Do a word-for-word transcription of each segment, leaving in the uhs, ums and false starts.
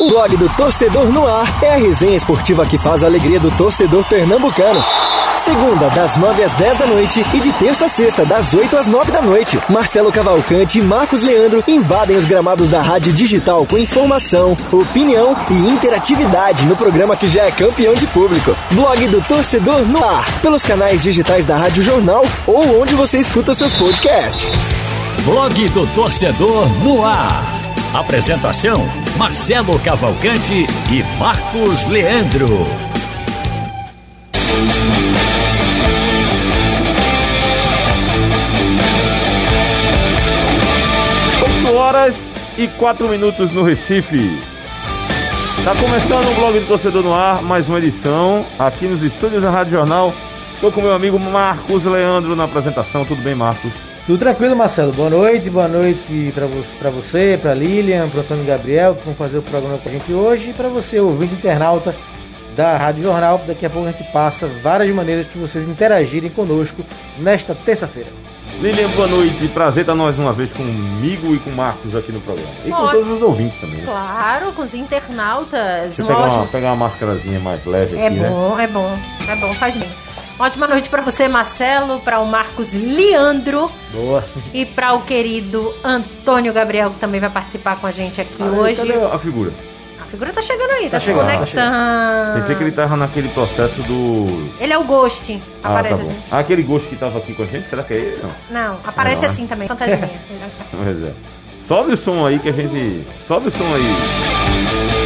O blog do Torcedor no Ar é a resenha esportiva que faz a alegria do torcedor pernambucano. Segunda, das nove às dez da noite e de terça a sexta, das oito às nove da noite. Marcelo Cavalcante e Marcos Leandro invadem os gramados da Rádio Digital com informação, opinião e interatividade no programa que já é campeão de público. Blog do Torcedor no Ar, pelos canais digitais da Rádio Jornal ou onde você escuta seus podcasts. Blog do Torcedor no Ar. Apresentação: Marcelo Cavalcante e Marcos Leandro. oito horas e quatro minutos no Recife. Tá começando o Blog do Torcedor no Ar, mais uma edição aqui nos estúdios da Rádio Jornal. Estou com meu amigo Marcos Leandro na apresentação. Tudo bem, Marcos? Tudo tranquilo, Marcelo. Boa noite, boa noite para você, para você, para Lilian, para Antônio Gabriel, que vão fazer o programa com a gente hoje, e para você, ouvinte internauta da Rádio Jornal. Daqui a pouco a gente passa várias maneiras de vocês interagirem conosco nesta terça-feira. Lilian, boa noite. Prazer estar nós uma vez comigo e com o Marcos aqui no programa. E com Ótimo. todos os ouvintes também. Né? Claro, com os internautas. Deixa eu Um pegar uma, ótimo... pegar uma máscarazinha mais leve É aqui, bom, né? é bom, é bom, faz bem. Ótima noite para você, Marcelo, para o Marcos Leandro. Boa. E para o querido Antônio Gabriel, que também vai participar com a gente aqui Ah, hoje. Cadê a figura? A figura tá chegando aí, tá, Tá se chegando, tá conectando. Pensei que ele tava naquele processo do... Ele é o Ghost, Ah, aparece tá bom. assim. Ah, aquele gosto que tava aqui com a gente, será que é ele? Não. Não, aparece Não, né? assim também, fantasia. Pois é. Sobe o som aí que a gente... Sobe o som aí.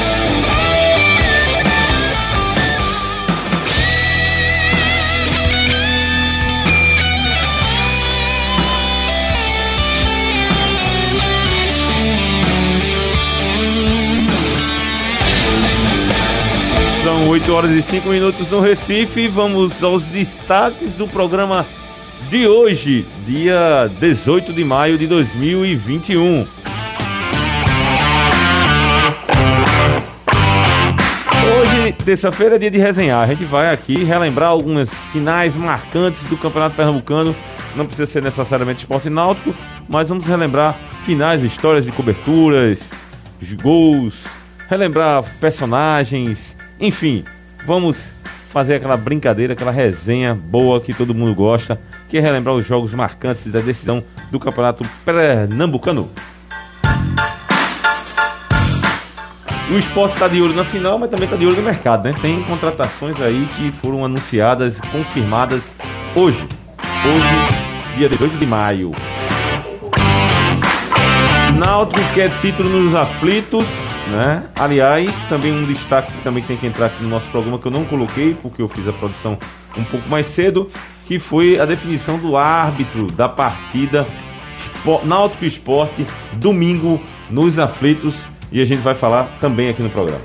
São oito horas e cinco minutos no Recife. Vamos aos destaques do programa de hoje, dia dezoito de maio de dois mil e vinte e um. Hoje, terça-feira, é dia de resenhar. A gente vai aqui relembrar algumas finais marcantes do Campeonato Pernambucano. Não precisa ser necessariamente esporte náutico, mas vamos relembrar finais, histórias de coberturas, de gols, relembrar personagens, enfim, vamos fazer aquela brincadeira, aquela resenha boa que todo mundo gosta, que é relembrar os jogos marcantes da decisão do Campeonato Pernambucano. O Sport está de olho na final, mas também está de olho no mercado, né? Tem contratações aí que foram anunciadas, confirmadas hoje. Hoje, dia dezoito de maio. Náutico quer título nos aflitos, né? Aliás, também um destaque que também tem que entrar aqui no nosso programa, que eu não coloquei, porque eu fiz a produção um pouco mais cedo, que foi a definição do árbitro da partida Sport, Náutico Sport, domingo, nos aflitos. E a gente vai falar também aqui no programa.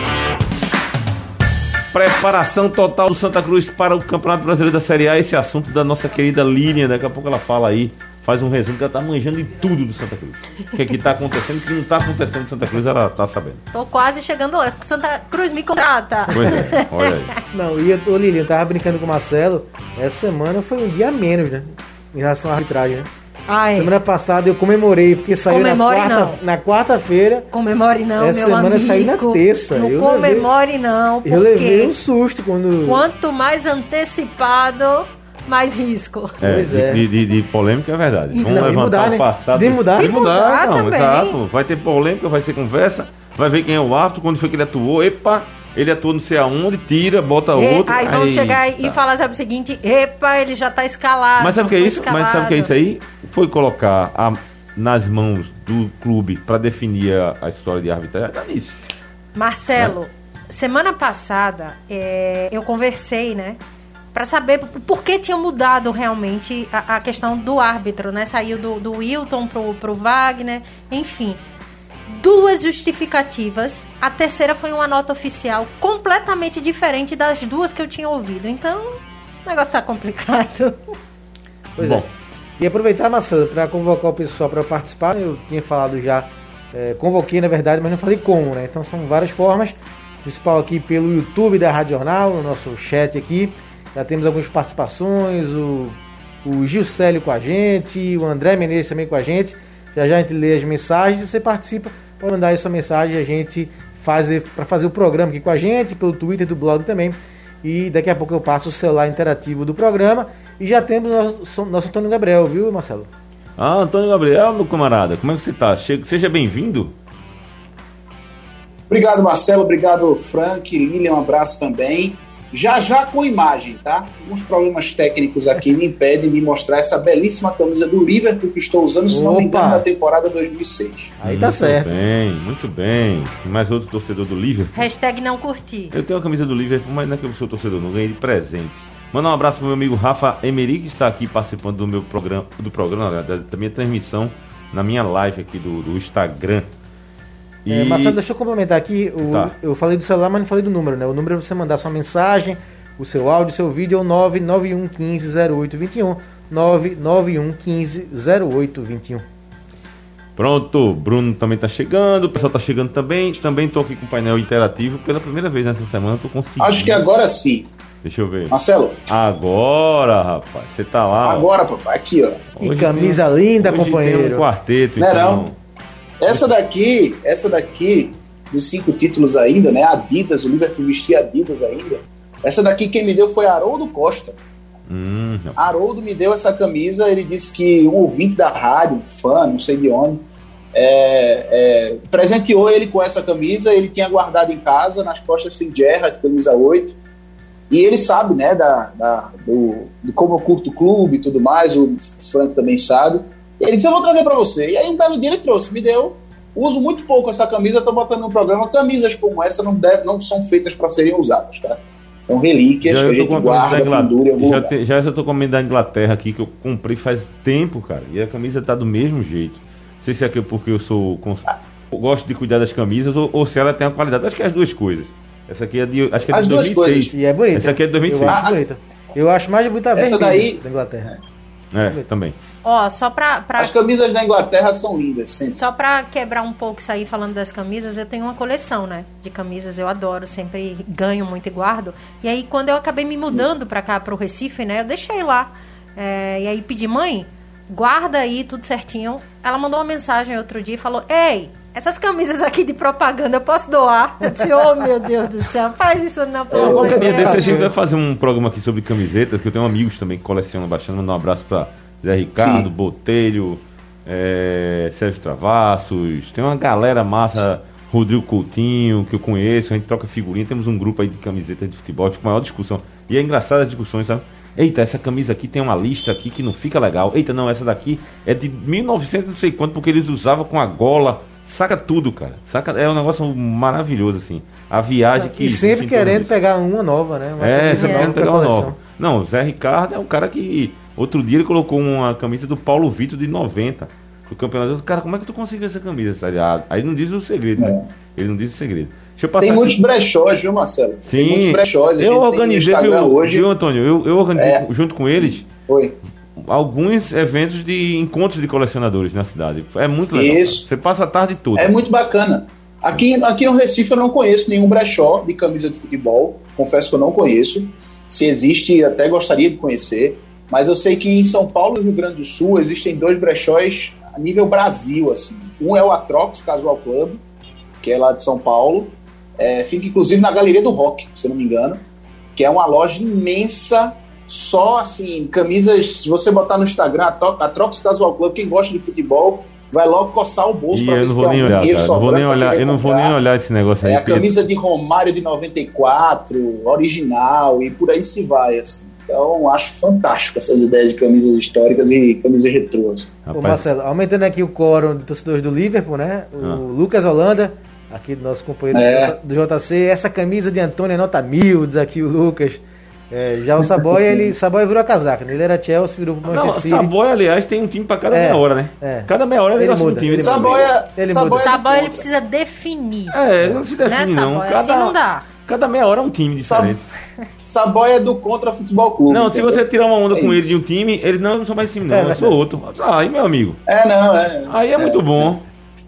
Preparação total do Santa Cruz para o Campeonato Brasileiro da Série A. Esse assunto da nossa querida Lilian. Daqui a pouco ela fala aí, faz um resumo, que ela tá manjando de tudo do Santa Cruz. O que é que tá acontecendo, o que não tá acontecendo no Santa Cruz, ela tá sabendo. Tô quase chegando lá. Santa Cruz me contrata. Pois é, olha aí. Não, e ô Lilian, eu tava brincando com o Marcelo, essa semana foi um dia a menos, né? Em relação à arbitragem, né? Ai, Semana passada eu comemorei, porque saiu Comemore na, quarta, na quarta-feira. comemore não, Essa meu semana amigo. saiu na terça. Não Eu comemore não, Eu levei porque um susto quando... quanto mais antecipado, mais risco. É, Pois é. De, de, de polêmica é verdade. E Vamos não, e levantar mudar, o né? passado. De mudar. De De mudar, mudar não, também. exato. Vai ter polêmica, vai ser conversa, vai ver quem é o árbitro, quando foi que ele atuou. Epa, ele atuou não sei aonde, tira, bota E- outro. aí vão aí, chegar e tá. falar sabe, o seguinte: epa, ele já tá escalado. Mas sabe o que é foi isso? Mas sabe o que é isso aí? Foi colocar a, nas mãos do clube para definir a, a história de arbitragem. Tá nisso. Marcelo, Né? semana passada é, eu conversei, né? Pra saber por que tinha mudado realmente a, a questão do árbitro, né? Saiu do, do Wilton pro, pro Wagner, enfim. Duas justificativas. A terceira foi uma nota oficial completamente diferente das duas que eu tinha ouvido. Então, o negócio tá complicado. Pois Bom. é. E aproveitar, Marcelo, para convocar o pessoal para participar. Eu tinha falado já, é, convoquei na verdade, mas não falei como, né? Então são várias formas. Principal aqui pelo YouTube da Rádio Jornal, no nosso chat aqui. Já temos algumas participações, o, o Gilcélio com a gente, o André Menezes também com a gente. Já já a gente lê as mensagens e você participa pode mandar aí sua mensagem, a gente faz para fazer o programa aqui com a gente, pelo Twitter do blog também. E daqui a pouco eu passo o celular interativo do programa. E já temos nosso, nosso Antônio Gabriel, viu, Marcelo? Ah, Antônio Gabriel, meu camarada, como é que você tá? Seja bem-vindo. Obrigado, Marcelo. Obrigado, Frank. Lilian, um abraço também. Já já com imagem, tá? Alguns problemas técnicos aqui me impedem de mostrar essa belíssima camisa do Liverpool que estou usando, se não me engano, na temporada dois mil e seis. Aí tá muito certo. Muito bem, muito bem. Mais outro torcedor do Liverpool. Hashtag não curti. Eu tenho a camisa do Liverpool, mas não é que eu sou torcedor, não ganhei de presente. Manda um abraço pro meu amigo Rafa Emery, que está aqui participando do meu programa, do programa, da, da minha transmissão, na minha live aqui do, do Instagram. E... É, Marcelo, deixa eu complementar aqui. O, tá. Eu falei do celular, mas não falei do número, né? O número é você mandar sua mensagem, o seu áudio, o seu vídeo é o nove nove um um cinco zero oito dois um. nove nove um um cinco zero oito dois um. Pronto, Bruno também tá chegando, o pessoal tá chegando também. Também tô aqui com o painel interativo pela primeira vez nessa semana, tô conseguindo. Acho que agora sim. Deixa eu ver. Marcelo. Agora, rapaz, você tá lá. Agora, ó. Papai, aqui, ó. Que camisa um, linda, hoje companheiro. Tem um quarteto, não então. É não. Essa daqui, essa daqui, dos cinco títulos ainda, né? Adidas, o Liverpool vestia Adidas ainda. Essa daqui quem me deu foi Haroldo Costa. Hum, Haroldo me deu essa camisa, ele disse que um ouvinte da rádio, um fã, não sei de onde, é, é, presenteou ele com essa camisa, ele tinha guardado em casa, nas costas sem Gerrard, camisa oito, e ele sabe, né, da, da, do, de como eu curto o clube e tudo mais, o Frank também sabe. Ele disse, eu vou trazer pra você. E aí um belo dia ele trouxe, me deu. Uso muito pouco essa camisa, tô botando no programa. Camisas como essa não, deve, não são feitas para serem usadas, tá? São relíquias já que a gente guarda, pendura em algum já, lugar. te, já eu tô com a da Inglaterra aqui, que eu comprei faz tempo, cara. E a camisa tá do mesmo jeito. Não sei se é porque eu sou... Cons... Eu gosto de cuidar das camisas ou, ou se ela tem a qualidade. Acho que é as duas coisas. Essa aqui é de, acho que é de as dois mil e seis. Coisas. E é bonita. Essa aqui é de dois mil e seis. Eu acho bonita. Eu acho mais bonita a essa vermelha daí da Inglaterra. É, também. Ó, só pra, pra... As camisas da Inglaterra são lindas, sempre. Só pra quebrar um pouco isso aí, falando das camisas, eu tenho uma coleção, né? De camisas, eu adoro, sempre ganho muito e guardo. E aí, quando eu acabei me mudando pra cá, pro Recife, né? Eu deixei lá. É, e aí, pedi, mãe, guarda aí tudo certinho. Ela mandou uma mensagem outro dia e falou, ei, essas camisas aqui de propaganda eu posso doar? Eu disse, oh, meu Deus do céu, faz isso não, pelo amor de Qualquer dia Deus. desse a gente vai fazer um programa aqui sobre camisetas, que eu tenho amigos também que colecionam bastante. Mandar um abraço pra Zé Ricardo, Sim. Botelho, é, Sérgio Travassos, tem uma galera massa, Rodrigo Coutinho, que eu conheço, a gente troca figurinha, temos um grupo aí de camisetas de futebol, fica maior discussão. E é engraçado as discussões, sabe? Eita, essa camisa aqui tem uma lista aqui que não fica legal. Eita, não, essa daqui é de mil e novecentos não sei quanto, porque eles usavam com a gola. Saca tudo, cara. Saca, é um negócio maravilhoso, assim. A viagem que... E sempre querendo pegar uma nova, né? Uma é, sempre querendo pegar uma coleção. nova. Não, o Zé Ricardo é um cara que... Outro dia ele colocou uma camisa do Paulo Vitor de noventa do campeonato. Cara, como é que tu conseguiu essa camisa? Sabe? Aí não diz o segredo, é. né? Ele não diz o segredo. Deixa eu passar tem aqui. muitos brechós, viu, Marcelo? Sim. Tem muitos brechós. Eu organizei, viu, hoje. viu, Antônio? Eu, eu organizei é. junto com eles Oi. alguns eventos de encontros de colecionadores na cidade. É muito legal. Isso. Cara. Você passa a tarde toda. É muito bacana. Aqui, aqui no Recife eu não conheço nenhum brechó de camisa de futebol. Confesso que eu não conheço. Se existe, até gostaria de conhecer. Mas eu sei que em São Paulo e Rio Grande do Sul existem dois brechós a nível Brasil, assim. Um é o Atrox Casual Club, que é lá de São Paulo. É, fica inclusive na Galeria do Rock, se não me engano. Que é uma loja imensa, só assim, camisas. Se você botar no Instagram, Atrox Casual Club, quem gosta de futebol, vai logo coçar o bolso para ver se tem um olhar, dinheiro não vou nem olhar, Eu não vou nem olhar esse negócio aí. É a camisa de Romário de noventa e quatro, original, e por aí se vai, assim. Então, acho fantástico essas ideias de camisas históricas e camisas retrôs. Ô Marcelo, aumentando aqui o quórum de torcedores do Liverpool, né? O ah. Lucas Holanda, aqui do nosso companheiro é. do J C, essa camisa de Antônio é nota mil, diz aqui o Lucas. É, já o Saboia, ele Saboia virou a casaca, né? Ele era Chelsea, virou pro Manchester City. Saboia, aliás, tem um time pra cada é, meia hora, né? É. Cada meia hora ele, ele muda um time. Ele Saboia, ele, Saboia, muda. Saboia ele precisa definir. É, não se define, né, não. Saboia? Cada, assim não dá. Cada meia hora é um time diferente. Saboia é do Contra Futebol Clube. Não, entendeu? se você tirar uma onda é com isso. ele de um time, ele não, eu não sou mais time, não. É, eu sou outro. Aí, meu amigo. É, não, é. Aí é, é muito bom.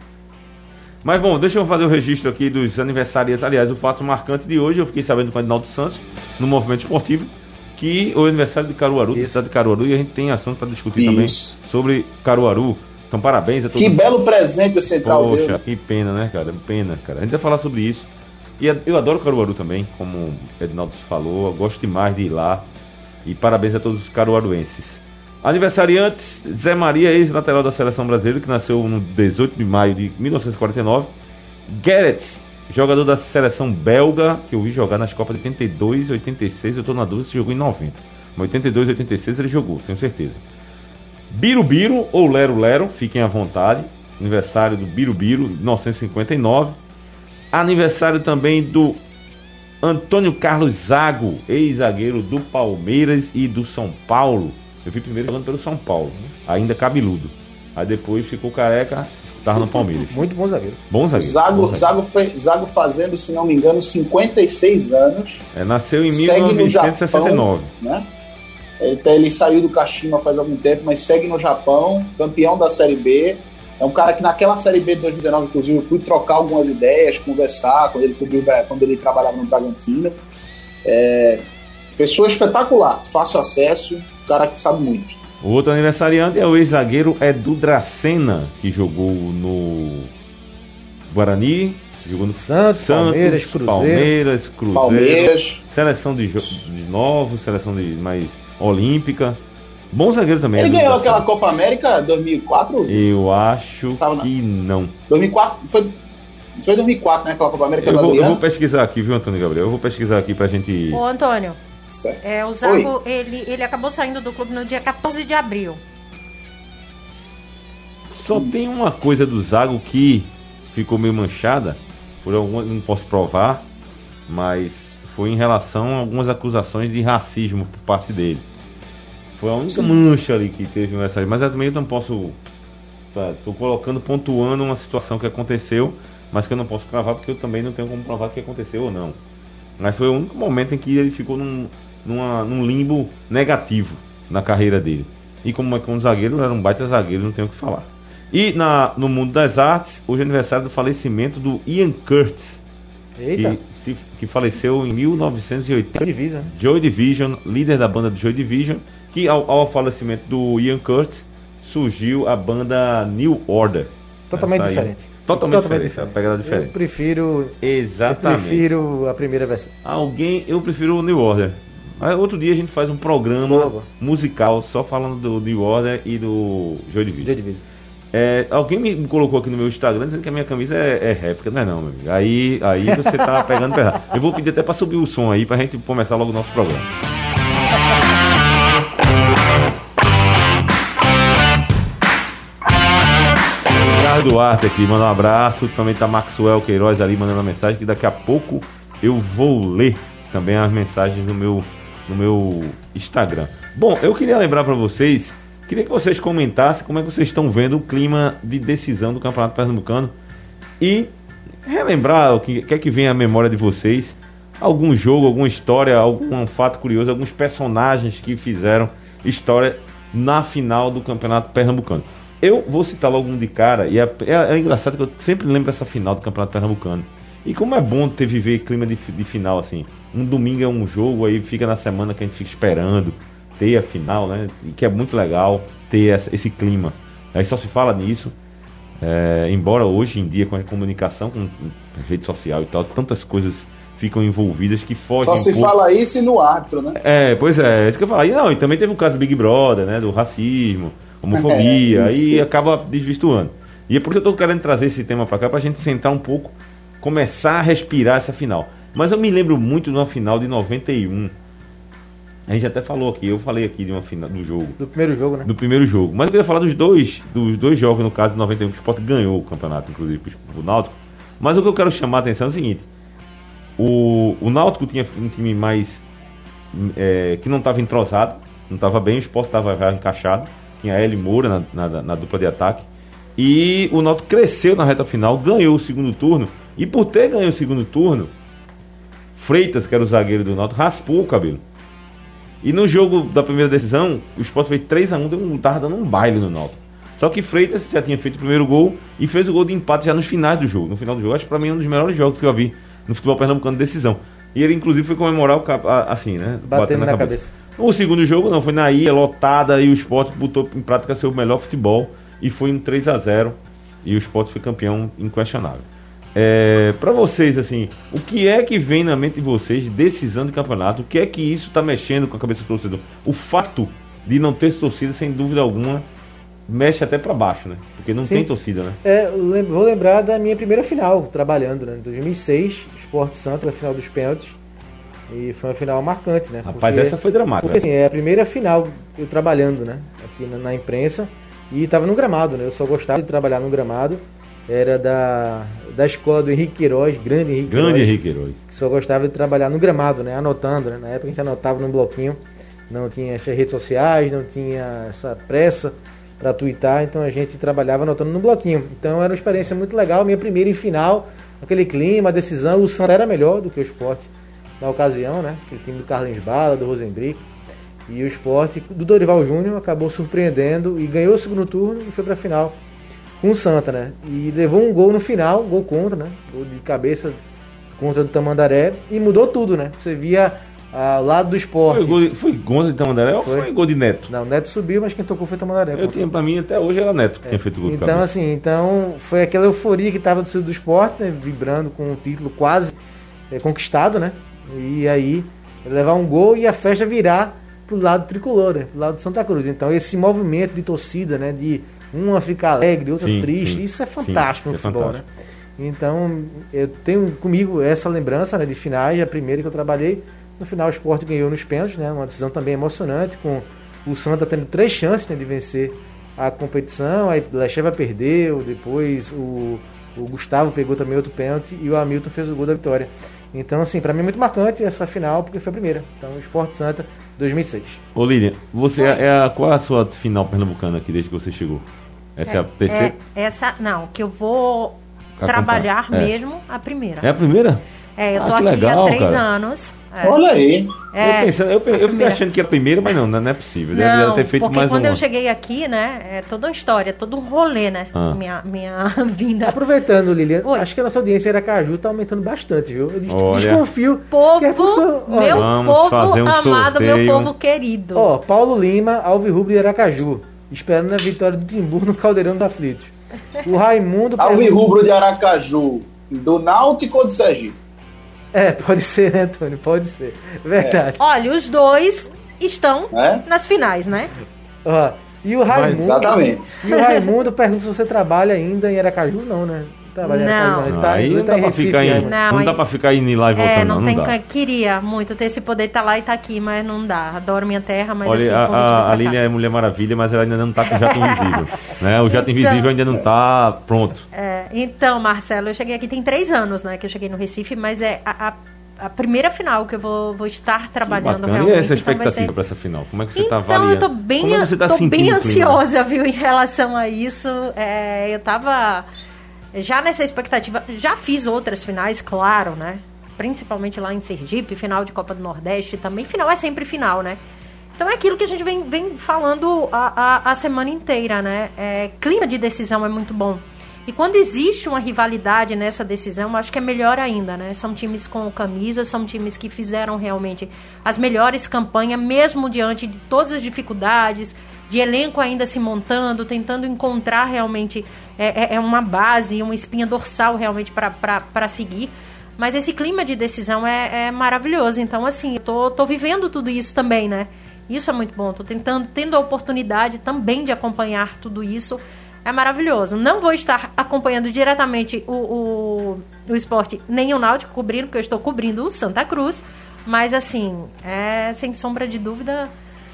Mas bom, deixa eu fazer o registro aqui dos aniversariantes. Aliás, o fato marcante de hoje, eu fiquei sabendo com o Adinaldo Santos, no Movimento Esportivo, que o aniversário de Caruaru, da cidade de Caruaru, e a gente tem assunto para discutir Isso. também sobre Caruaru. Então, parabéns a todos. Que belo presente o Central Poxa, deu. que pena, né, cara? Pena, cara. A gente vai falar sobre isso. E eu adoro Caruaru também, como o Edinaldo falou. Eu gosto demais de ir lá. E parabéns a todos os caruaruenses. Aniversariantes, Zé Maria, ex-lateral da Seleção Brasileira, que nasceu no dezoito de maio de mil novecentos e quarenta e nove. Gerrit, jogador da Seleção Belga, que eu vi jogar nas Copas de oitenta e dois, oitenta e seis. Eu estou na dúvida se jogou em noventa. Mas oitenta e dois, oitenta e seis ele jogou, tenho certeza. Birubiru ou Lero Lero, fiquem à vontade. Aniversário do Birubiru, mil novecentos e cinquenta e nove. Aniversário também do Antônio Carlos Zago, ex-zagueiro do Palmeiras e do São Paulo. Eu vi primeiro jogando pelo São Paulo, né? Ainda cabeludo. Aí depois ficou careca, tava no Palmeiras. Muito bom zagueiro. Bom zagueiro. Zago, bom zagueiro. Zago, foi, Zago fazendo, se não me engano, cinquenta e seis anos. É, nasceu em Segue mil novecentos e sessenta e nove. No Japão, né? Ele, ele saiu do Kashima faz algum tempo, mas segue no Japão, campeão da Série B. É um cara que naquela Série B de dois mil e dezenove, inclusive, eu fui trocar algumas ideias, conversar, quando ele, cobriu, quando ele trabalhava no Bragantino. É, pessoa espetacular, fácil acesso, cara que sabe muito. O outro aniversariante é o ex-zagueiro Edu Dracena, que jogou no Guarani, jogou no Santos, Santos Palmeiras, Cruzeiro. Palmeiras, Cruzeiro, Palmeiras. Seleção de, de novos, seleção de mais olímpica. Bom zagueiro também. Ele Edu ganhou Dracena. aquela Copa América dois mil e quatro? Eu acho Tava na- que não. dois mil e quatro, foi, foi dois mil e quatro, né? Aquela Copa América Eu do vou, eu Adriano. vou pesquisar aqui, viu, Antônio Gabriel? Eu vou pesquisar aqui pra gente... Ô, Antônio, Certo. é, o Zago, ele, ele acabou saindo do clube no dia quatorze de abril. Só tem uma coisa do Zago que ficou meio manchada, por alguma, não posso provar, mas foi em relação a algumas acusações de racismo por parte dele. Foi a única mancha ali que teve nessa, mas eu também não posso, estou colocando, pontuando uma situação que aconteceu, mas que eu não posso provar porque eu também não tenho como provar que aconteceu ou não. Mas foi o único momento em que ele ficou num, numa, num limbo negativo na carreira dele. E como é que um zagueiro, era um baita zagueiro, não tenho o que falar. E na, no mundo das artes, hoje é aniversário do falecimento do Ian Curtis, Eita, que, se, que faleceu em mil novecentos e oitenta. divisa, né? Joy Division, líder da banda do Joy Division, que ao, ao falecimento do Ian Curtis, surgiu a banda New Order. Totalmente Essa aí- diferente. Totalmente, Totalmente diferente, a pegada Eu diferente. prefiro, eu Exatamente. prefiro a primeira versão. Alguém, eu prefiro o New Order. Mas outro dia a gente faz um programa Boa, boa. musical só falando do New Order e do Joy Division. Joy Division. É, alguém me colocou aqui no meu Instagram dizendo que a minha camisa é, é réplica, não é não, meu amigo. Aí, aí você tá pegando pesado. Eu vou pedir até pra subir o som aí pra gente começar logo o nosso programa. Ricardo Duarte aqui, manda um abraço. Também tá Maxwell Queiroz ali mandando uma mensagem que daqui a pouco eu vou ler também as mensagens no meu, no meu Instagram. Bom, eu queria lembrar pra vocês, queria que vocês comentassem como é que vocês estão vendo o clima de decisão do Campeonato Pernambucano e relembrar o que quer que venha à memória de vocês, algum jogo, alguma história, algum fato curioso, alguns personagens que fizeram história na final do Campeonato Pernambucano. Eu vou citar logo um de cara, e é, é, é engraçado que eu sempre lembro essa final do Campeonato Pernambucano. E como é bom ter viver clima de, de final assim. Um domingo é um jogo, aí fica na semana que a gente fica esperando ter a final, né? E que é muito legal ter essa, esse clima. Aí só se fala nisso. É, embora hoje em dia com a comunicação, com rede social e tal, tantas coisas ficam envolvidas que fogem Só se um pouco. fala isso e no árbitro, né? É, pois é, é isso que eu falo. E, não, e também teve o caso do Big Brother, né? Do racismo, homofobia, É, aí isso. acaba desvirtuando. E é por isso que eu tô querendo trazer esse tema pra cá, pra gente sentar um pouco, começar a respirar essa final. Mas eu me lembro muito de uma final de noventa e um. A gente até falou aqui, eu falei aqui de uma final do jogo. Do primeiro jogo, né? Do primeiro jogo. Mas eu queria falar dos dois, dos dois jogos, no caso de noventa e um, que o Sport ganhou o campeonato, inclusive, o Náutico. Mas o que eu quero chamar a atenção é o seguinte: o, o Náutico tinha um time mais. É, que não estava entrosado, não estava bem, o Sport estava já encaixado. Tinha Hélio Moura na, na, na dupla de ataque. E o Náutico cresceu na reta final, ganhou o segundo turno. E por ter ganho o segundo turno, Freitas, que era o zagueiro do Náutico, raspou o cabelo. E no jogo da primeira decisão, o Sport fez três a um, deu um, tava dando um baile no Náutico. Só que Freitas já tinha feito o primeiro gol e fez o gol de empate já nos finais do jogo. No final do jogo, acho que pra mim é um dos melhores jogos que eu vi no futebol pernambucano de decisão. E ele inclusive foi comemorar o cap, assim, né? Batendo na cabeça. O segundo jogo não, foi na ilha, lotada, e o Sport botou em prática seu melhor futebol e foi um três a zero e o Sport foi campeão inquestionável. É, para vocês, assim, o que é que vem na mente de vocês de decisão de campeonato? O que é que isso está mexendo com a cabeça do torcedor? O fato de não ter torcida, sem dúvida alguma, mexe até para baixo, né? Porque não Sim. tem torcida, né? É, eu lembro, vou lembrar da minha primeira final trabalhando, né? Em dois mil e seis, Sport Santos, na final dos pênaltis. E foi uma final marcante, né? Rapaz, porque, essa foi dramática. Porque assim, é a primeira final eu trabalhando, né? Aqui na, na imprensa. E estava no gramado, né? Eu só gostava de trabalhar no gramado. Era da, da escola do Henrique Queiroz, grande Henrique Grande Queiroz, Henrique Queiroz. Que só gostava de trabalhar no gramado, né? Anotando, né? Na época a gente anotava num bloquinho. Não tinha as redes sociais, não tinha essa pressa para twittar. Então a gente trabalhava anotando no bloquinho. Então era uma experiência muito legal. Minha primeira em final, aquele clima, a decisão. O Santa era melhor do que o Sport na ocasião, né? Aquele time do Carlinhos Bala, do Rosenbrick. E o Sport do Dorival Júnior acabou surpreendendo e ganhou o segundo turno e foi para a final com o Santa, né? E levou um gol no final, gol contra, né? Gol de cabeça contra do Tamandaré e mudou tudo, né? Você via ao uh, lado do Sport. Foi gol, foi gol de Tamandaré ou foi gol de Neto? Não, Neto subiu, mas quem tocou foi Tamandaré. Eu tinha, pra mim, até hoje era Neto que é. tinha feito gol de Então, cabeça. assim, então foi aquela euforia que estava do do Sport, né? Vibrando com o título quase é, conquistado, né? E aí levar um gol e a festa virar pro lado tricolor, né? Pro lado do Santa Cruz. Então esse movimento de torcida, né? De uma ficar alegre, outra sim, triste, sim, isso é fantástico sim, no futebol, é fantástico. Né? Então eu tenho comigo essa lembrança, né, de finais, a primeira que eu trabalhei, no final o Sport ganhou nos pênaltis, né? Uma decisão também emocionante, com o Santa tendo três chances, né, de vencer a competição, aí o Lecheva perdeu, depois o, o Gustavo pegou também outro pênalti e o Hamilton fez o gol da vitória. Então, assim, pra mim é muito marcante essa final, porque foi a primeira. Então, o Sport Santa, dois mil e seis. Ô, Lilian, você é, é a, qual é a sua final pernambucana aqui desde que você chegou? Essa é, é a terceira? É, essa, não, que eu vou Pra trabalhar é. mesmo a primeira. É a primeira? É, eu tô ah, aqui legal, há três cara. anos. É. Olha aí. É, eu pensando, eu, eu fiquei achando que era a primeira, mas não, não é possível. Deve não, ter feito porque mais quando uma. eu cheguei aqui, né, é toda uma história, todo um rolê, né, ah. minha, minha vinda. Aproveitando, Lilian, Oi. acho que a nossa audiência em Aracaju tá aumentando bastante, viu? Eu Olha. desconfio. Povo, que a pessoa, ó, meu povo um amado, sorteio. meu povo querido. Ó, Paulo Lima, Alvirrubro de Aracaju, esperando a vitória do Timbu no Caldeirão da Aflitos. O Raimundo... Alvirrubro de Aracaju, do Náutico ou do Sergipe? É, pode ser, né, Antônio? Pode ser. Verdade. É. Olha, os dois estão é? nas finais, né? Ó, e o Raimundo... Mas, exatamente. E o Raimundo pergunta se você trabalha ainda em Aracaju. Não, né? Trabalha não. em Aracaju, não. Ele tá, aí ele não tá dá em pra Recife, ficar aí. Não, Não aí, dá pra ficar indo lá e voltando, é, não. não, tem, não dá. Queria muito ter esse poder estar tá lá e estar tá aqui, mas não dá. Adoro minha terra, mas Olha, assim... a, a, a Lilian é Mulher Maravilha, mas ela ainda não tá com o Jato Invisível. Né? O Jato então, Invisível ainda não tá pronto. É, então, Marcelo, eu cheguei aqui tem três anos, né, que eu cheguei no Recife, mas é a, a, a primeira final que eu vou, vou estar trabalhando realmente. E essa então expectativa ser... para essa final? Como é que você então, tá avaliando? Então, eu tô bem, Como é que você tá tô bem ansiosa, clima? viu, em relação a isso. É, eu tava já nessa expectativa, já fiz outras finais, claro, né? Principalmente lá em Sergipe, final de Copa do Nordeste também. Final é sempre final, né? Então é aquilo que a gente vem, vem falando a, a, a semana inteira, né? É, clima de decisão é muito bom. E quando existe uma rivalidade nessa decisão, eu acho que é melhor ainda, né? São times com camisa, são times que fizeram realmente as melhores campanhas, mesmo diante de todas as dificuldades, de elenco ainda se montando, tentando encontrar realmente é, é uma base, uma espinha dorsal realmente para seguir. Mas esse clima de decisão é, é maravilhoso. Então, assim, eu tô, tô vivendo tudo isso também, né? Isso é muito bom. Tô tentando, tendo a oportunidade também de acompanhar tudo isso. É maravilhoso. Não vou estar acompanhando diretamente o, o, o esporte, nem o Náutico cobrindo, porque eu estou cobrindo o Santa Cruz. Mas, assim, é, sem sombra de dúvida,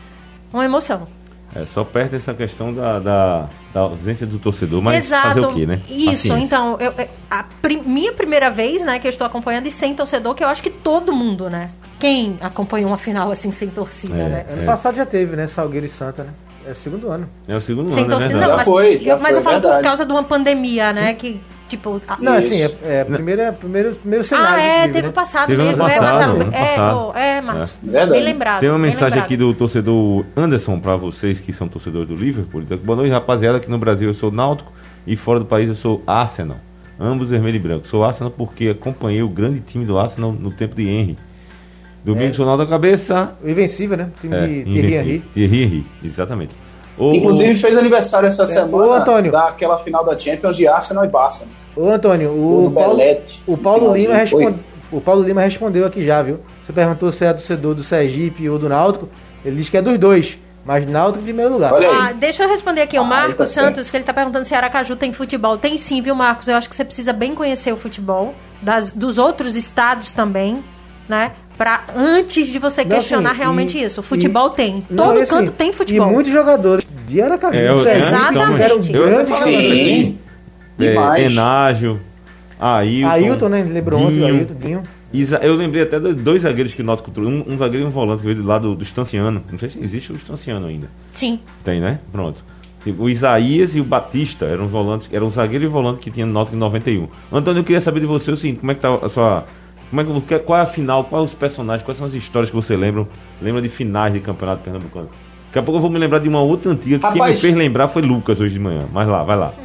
uma emoção. É, só perde essa questão da, da, da ausência do torcedor, mas Exato. Fazer o quê, né? Isso, Paciência. Então, eu, a prim, minha primeira vez, né, que eu estou acompanhando e sem torcedor, que eu acho que todo mundo, né? Quem acompanhou uma final assim, sem torcida, é, né? Ano é. passado já teve, né? Salgueiro e Santa, né? É o segundo ano. É o segundo sem ano, torcida, né? Não, já mas, foi, já eu, mas foi, eu falo verdade. por causa de uma pandemia, né? Sim. Que, tipo... A... Não, assim, é, é primeiro, primeiro, primeiro cenário. Ah, é, vive, teve né? o passado teve mesmo. Ano é, passado, passado, ano é, passado. é, é, Marcos. É. Bem lembrado. Tem uma mensagem lembrado. aqui do torcedor Anderson para vocês que são torcedores do Liverpool. Boa noite, rapaziada. Aqui no Brasil eu sou Náutico e fora do país eu sou Arsenal. Ambos vermelho e branco. Sou Arsenal porque acompanhei o grande time do Arsenal no tempo de Henry. Domingo é. Sonal da cabeça. O Invencível, né? O time é, de Thierry Henry. Thierry Henry, exatamente. O, Inclusive fez aniversário essa é, semana ô, Antônio. daquela final da Champions de Arsenal e Barça. Né? Ô, Antônio, o, O Paulo, Belete, o, Paulo Lima finalzinho. responde, o Paulo Lima respondeu aqui já, viu? Você perguntou se é torcedor do Sergipe ou do Náutico. Ele diz que é dos dois, mas Náutico em primeiro lugar. Olha aí. Ah, deixa eu responder aqui, o Ah, Marcos tá Santos, certo. que ele tá perguntando se Aracaju tem futebol. Tem sim, viu, Marcos? Eu acho que você precisa bem conhecer o futebol das, dos outros estados também, né? Pra, antes de você Não, questionar assim, realmente e- isso. Futebol e- tem. Não, Todo e assim, canto tem futebol. E muitos jogadores de Aracaju. É, eu- do Sergipe, Exatamente. eram Eu até grandes falava isso jogadores. aqui. Sim. É, Demais. Enágio, Ailton. Ailton, né? Lembrou ontem, o Dinho. Ailton, Dinho. Isa- Eu lembrei até de dois zagueiros que o Náutico trouxe. Um, um zagueiro e um volante que veio lá do, do Estanciano. Não sei se existe o Estanciano ainda. Sim. Tem, né? Pronto. O Isaías e o Batista eram volantes, eram um zagueiro e volante que tinha no Náutico em noventa e um. Antônio, eu queria saber de você o seguinte, como é que tá a sua... Como é que, qual é a final, quais os personagens, quais são as histórias que você lembra, lembra de finais de campeonato pernambucano? Daqui a pouco eu vou me lembrar de uma outra antiga que quem Rapaz. me fez lembrar foi Lucas hoje de manhã. Mas lá, vai lá.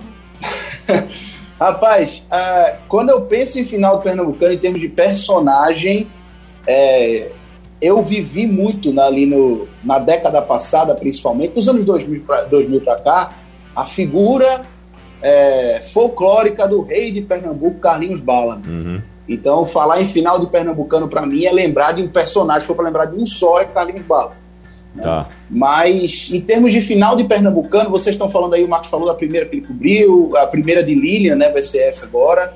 Rapaz, ah, quando eu penso em final do Pernambucano em termos de personagem, é, eu vivi muito na, ali no, na década passada, principalmente, nos anos dois mil para cá, a figura é, folclórica do rei de Pernambuco, Carlinhos Bala. Uhum. Então, falar em final de Pernambucano, para mim, é lembrar de um personagem. Se for para lembrar de um só, é Carlinhos Bala. Tá. Mas, em termos de final de Pernambucano, vocês estão falando aí, o Marcos falou da primeira que ele cobriu, a primeira de Lilian, né, vai ser essa agora.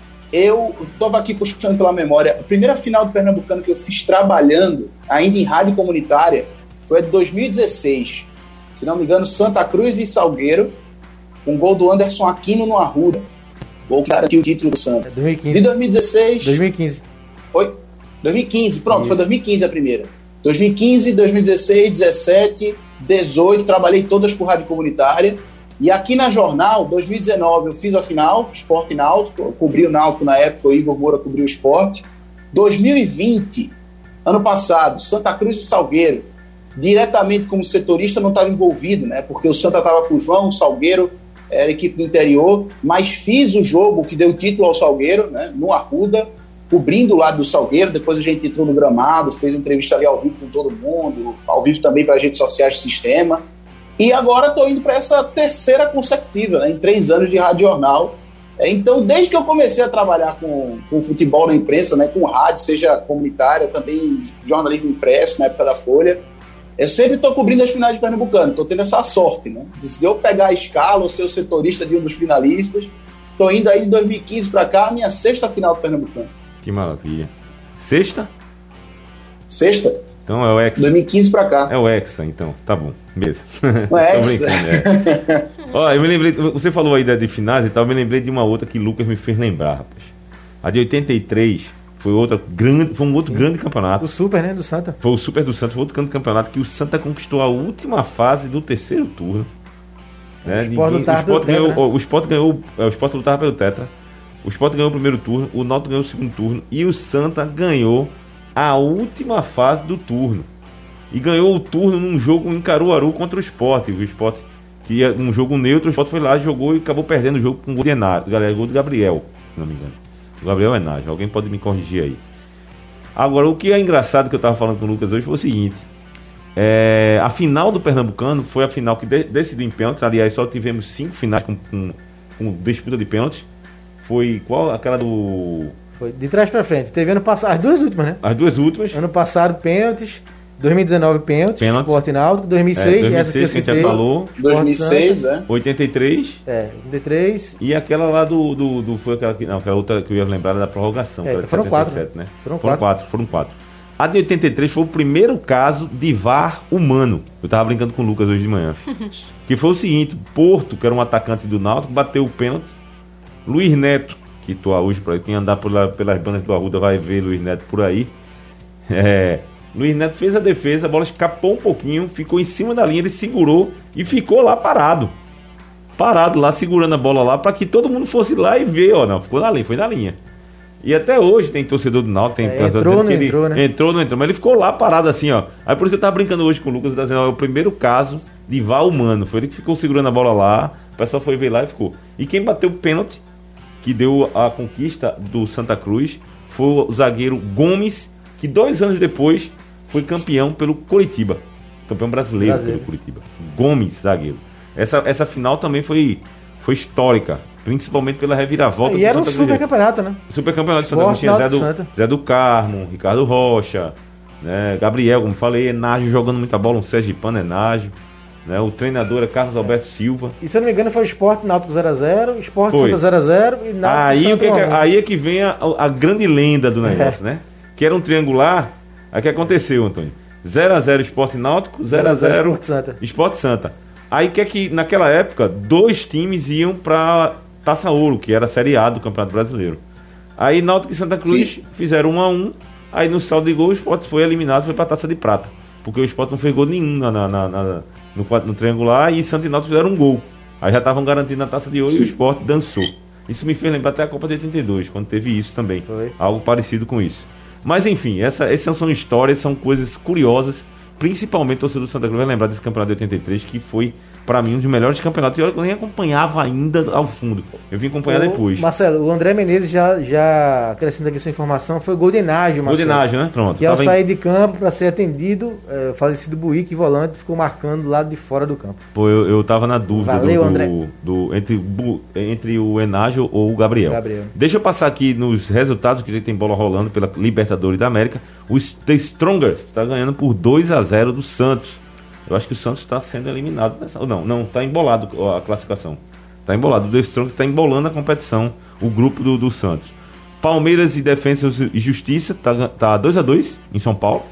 Eu estava aqui puxando pela memória, a primeira final de Pernambucano que eu fiz trabalhando, ainda em rádio comunitária, foi a de dois mil e dezesseis. Se não me engano, Santa Cruz e Salgueiro, com um gol do Anderson Aquino no Arruda. Gol que garantiu o título do Santa. É dois mil e quinze. De dois mil e dezesseis... dois mil e quinze. Oi? dois mil e quinze, pronto, Isso. foi dois mil e quinze a primeira. dois mil e quinze, dois mil e dezesseis, dezessete, dezoito, trabalhei todas por rádio comunitária. E aqui na Jornal, dois mil e dezenove, eu fiz a final, Sport e Náutico, eu cobri o Náutico na época, o Igor Moura cobriu o Sport. dois mil e vinte, ano passado, Santa Cruz e Salgueiro, diretamente como setorista não estava envolvido, né? Porque o Santa estava com o João, o Salgueiro era a equipe do interior, mas fiz o jogo que deu o título ao Salgueiro, né? No Arruda, cobrindo o lado do Salgueiro. Depois a gente entrou no gramado, fez entrevista ali ao vivo com todo mundo, ao vivo também para as redes sociais do sistema. E agora estou indo para essa terceira consecutiva, né? Em três anos de Rádio Jornal. É, então, desde que eu comecei a trabalhar com, com futebol na imprensa, né? Com rádio, seja comunitária, também jornalismo impresso, na época da Folha, eu sempre estou cobrindo as finais de Pernambucano. Estou tendo essa sorte, né? Se eu pegar a escala ou ser o setorista de um dos finalistas, estou indo aí de dois mil e quinze para cá, a minha sexta final do Pernambucano. Que maravilha. Sexta? Sexta? Então é o Hexa. dois mil e quinze para cá. É o Hexa, então. Tá bom. Beleza. O Hexa. Tô brincando, é. Ó, eu me lembrei, você falou aí da de finais e tal, eu me lembrei de uma outra que Lucas me fez lembrar, rapaz. A de oitenta e três foi outra grande, foi um outro Sim. grande campeonato. O Super, né? Do Santa. Foi o Super do Santos, foi outro grande campeonato que o Santa conquistou a última fase do terceiro turno. Né? O Sport Ninguém- lutava o Sport pelo ganhou, Tetra, né? o Sport ganhou, é, o Sport lutava pelo Tetra. O Sport ganhou o primeiro turno, o Náutico ganhou o segundo turno e o Santa ganhou a última fase do turno. E ganhou o turno num jogo em Caruaru contra o Sport. O Sport, que ia um jogo neutro, o Sport foi lá, jogou e acabou perdendo o jogo com o gol de Enágio, galera, gol de Gabriel, se não me engano. O Gabriel Enágio, alguém pode me corrigir aí. Agora, o que é engraçado que eu estava falando com o Lucas hoje foi o seguinte: é, a final do Pernambucano foi a final que de, decidiu em pênaltis. Aliás, só tivemos cinco finais com, com, com disputa de pênaltis. Foi qual? Aquela do. Foi de trás pra frente. Teve ano passado, as duas últimas, né? As duas últimas. Ano passado, pênaltis. dois mil e dezenove, pênaltis. Pênaltis. Sport e Náutico. dois mil e seis, É, essa que eu dois mil e seis, que a citei. gente já falou. dois mil e seis, Santa. é. oitenta e três. É, oitenta e três. E aquela lá do. do, do foi aquela que. Não, aquela outra que eu ia lembrar da prorrogação. É, que era de foram quatro, setenta e sete, né? Foram Foram quatro, foram quatro. A de oitenta e três foi o primeiro caso de V A R humano. Eu tava brincando com o Lucas hoje de manhã. Que foi o seguinte: Porto, que era um atacante do Náutico, bateu o pênalti. Luiz Neto, que tô hoje para quem andar por lá, pelas bandas do Arruda vai ver Luiz Neto por aí. É, Luiz Neto fez a defesa, a bola escapou um pouquinho, ficou em cima da linha, ele segurou e ficou lá parado. Parado lá, segurando a bola lá, para que todo mundo fosse lá e ver, ó, não, ficou na linha, foi na linha. E até hoje tem torcedor do Náutico, tem É, torcedor entrou, dizendo não que ele entrou, né? entrou, não entrou, mas ele ficou lá parado assim, ó. Aí por isso que eu tava brincando hoje com o Lucas, tá dizendo, ó, é o primeiro caso de V A R humano, foi ele que ficou segurando a bola lá, o pessoal foi ver lá e ficou. E quem bateu o pênalti, que deu a conquista do Santa Cruz, foi o zagueiro Gomes, que dois anos depois foi campeão pelo Coritiba. campeão brasileiro, brasileiro. pelo Curitiba. Gomes, zagueiro. Essa, essa final também foi, foi histórica, principalmente pela reviravolta. E era um super campeonato, né? Super campeonato de Santa Cruz. Tinha Zé do, Zé do Carmo, Ricardo Rocha, né? Gabriel, como falei, Enágio jogando muita bola, um Sergipano Enágio. Né? O treinador é Carlos Alberto Silva. E se eu não me engano foi o Sport Náutico zero a zero, Sport Santa zero a zero e Náutico aí, Santa o que é que, aí é que vem a, a grande lenda do negócio, né? Que era um triangular. Aí o que aconteceu, Antônio? zero a zero Sport Náutico, zero a zero Sport Santa. Sport Santa. Aí o que é que naquela época dois times iam pra Taça Ouro, que era a Série A do Campeonato Brasileiro. Aí Náutico e Santa Cruz Sim. fizeram um a um. Aí no saldo de gol o Sport foi eliminado, foi pra Taça de Prata. Porque o Sport não fez gol nenhum na, na, na, na No, no triangular, e Santa e Náutico fizeram um gol. Aí já estavam garantindo a Taça de Ouro. Sim. E o Sport dançou. Isso me fez lembrar até a Copa de oitenta e dois, quando teve isso também. Foi. Algo parecido com isso. Mas enfim, essa, essas são histórias, são coisas curiosas. Principalmente o torcedor do Santa Cruz vai lembrar desse campeonato de oitenta e três, que foi, pra mim, um dos melhores campeonatos. E olha que eu nem acompanhava ainda ao fundo. Eu vim acompanhar o, depois. Marcelo, o André Menezes já, já acrescenta aqui sua informação, foi gol de Enágio, Marcelo. Gol de Enágio, né? Pronto. Que ao sair em... de campo para ser atendido, é, o falecido Buíque, volante, ficou marcando do lado de fora do campo. Pô, eu, eu tava na dúvida Valeu, do, André. Do, do, entre, bu, entre o Enágio ou o Gabriel. Gabriel. Deixa eu passar aqui nos resultados, que já tem bola rolando pela Libertadores da América. O The Strongers está ganhando por dois a zero do Santos. Eu acho que o Santos está sendo eliminado nessa... Não, não, está embolado a classificação. Está embolado. O The Strongers está embolando a competição, o grupo do, do Santos. Palmeiras e Defensa e Justiça está tá dois a dois em São Paulo.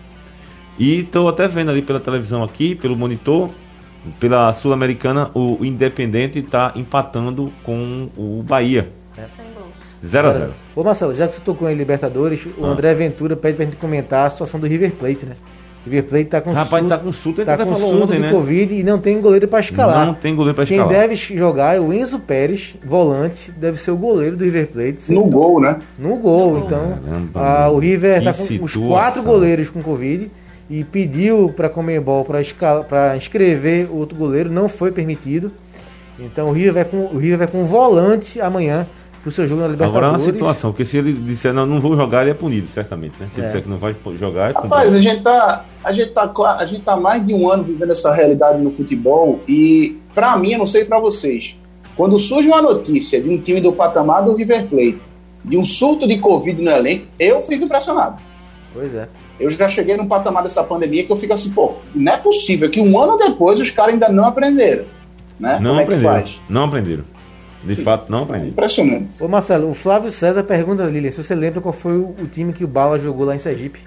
E estou até vendo ali pela televisão aqui, pelo monitor, pela Sul-Americana, o Independente está empatando com o Bahia. zero a zero. Ô Marcelo, já que você tocou em Libertadores, o ah. André Ventura pede pra gente comentar a situação do River Plate, né? O River Plate tá com Rapaz, surto, tá com surto, tá com falou surto ontem, de né? Covid e não tem goleiro pra escalar. Não tem goleiro pra Quem escalar. Quem deve jogar é o Enzo Pérez, volante, deve ser o goleiro do River Plate. No então, gol, né? No gol, no então. Caramba, a, o River tá com situação. os quatro goleiros com Covid e pediu pra Conmebol pra, escala, pra inscrever outro goleiro, não foi permitido. Então o River vai com o River vai com um volante amanhã pro seu jogo na Libertadores. Agora é uma situação, porque se ele disser não, não vou jogar, ele é punido, certamente, né? Se ele é. disser que não vai jogar, é punido. Rapaz, a gente tá, a gente tá, a gente tá mais de um ano vivendo essa realidade no futebol e, pra mim, eu não sei pra vocês, quando surge uma notícia de um time do patamar do River Plate, de um surto de Covid no elenco, eu fico impressionado. Pois é. Eu já cheguei num patamar dessa pandemia que eu fico assim, pô, não é possível que um ano depois os caras ainda não aprenderam, né? Não Como aprenderam, é que faz? não aprenderam. De Sim. fato, não aprendi. Impressionante. Ô Marcelo, o Flávio César pergunta, Lilian, se você lembra qual foi o, o time que o Bala jogou lá em Sergipe?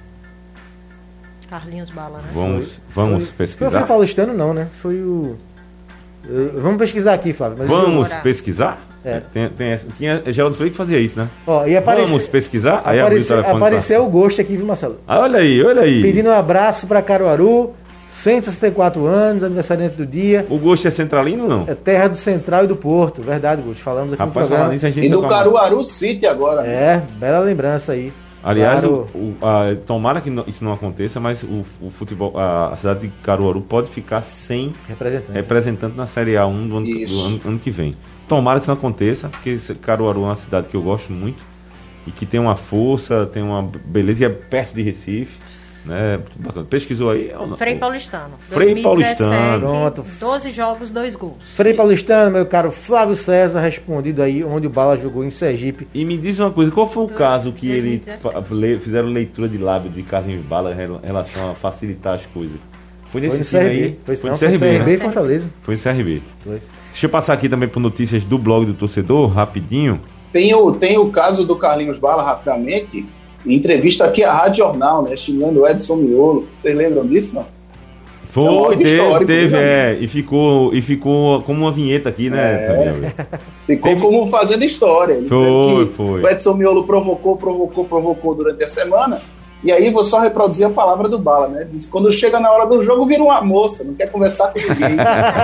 Carlinhos Bala, né? Vamos, foi, vamos foi, pesquisar. Foi o paulistano não, né? Foi o... Uh, vamos pesquisar aqui, Flávio. Mas vamos eu... pesquisar? É. Tem, tem, tinha Geraldo Freire que fazia isso, né? Ó, e aparece... Vamos pesquisar? Aí aparece, abriu o telefone apareceu pra... o Ghost aqui, viu, Marcelo? Ah, olha aí, olha aí. Pedindo um abraço pra Caruaru, cento e sessenta e quatro anos, aniversariante do dia. O Ghost é centralino ou não? É terra do Central e do Porto, verdade, Ghost. Falamos aqui Rapaz, no programa. Nisso, a gente e no Caruaru City agora. É, bela lembrança aí. Aliás, claro. o, o, a, tomara que não, isso não aconteça, mas o, o futebol, a, a cidade de Caruaru pode ficar sem representante, representante na Série A um do ano, do ano, ano que vem. Tomara que isso não aconteça, porque Caruaru é uma cidade que eu gosto muito e que tem uma força, tem uma beleza e é perto de Recife. Né? Pesquisou aí? Frei Paulistano. Frei Paulistano. Pronto. doze jogos, dois gols. Frei Paulistano, meu caro Flávio César, respondido aí onde o Bala jogou em Sergipe. E me diz uma coisa, qual foi o Do, caso que eles le, fizeram leitura de lábio de Carlinhos Bala em relação a facilitar as coisas? Foi nesse foi time aí? Foi, foi não, no C R B, foi C R B né? e Fortaleza. Foi no C R B. Foi. Deixa eu passar aqui também por notícias do blog do torcedor, rapidinho. Tem o, tem o caso do Carlinhos Bala, rapidamente. Em entrevista aqui à Rádio Jornal, né? Xingando o Edson Miolo. Vocês lembram disso, não? Foi, teve, teve é, e ficou, e ficou como uma vinheta aqui, né? É, ficou teve... como fazendo história. Ele foi, que foi. O Edson Miolo provocou, provocou, provocou durante a semana. E aí vou só reproduzir a palavra do Bala, né? Diz, quando chega na hora do jogo, vira uma moça, não quer conversar com ninguém.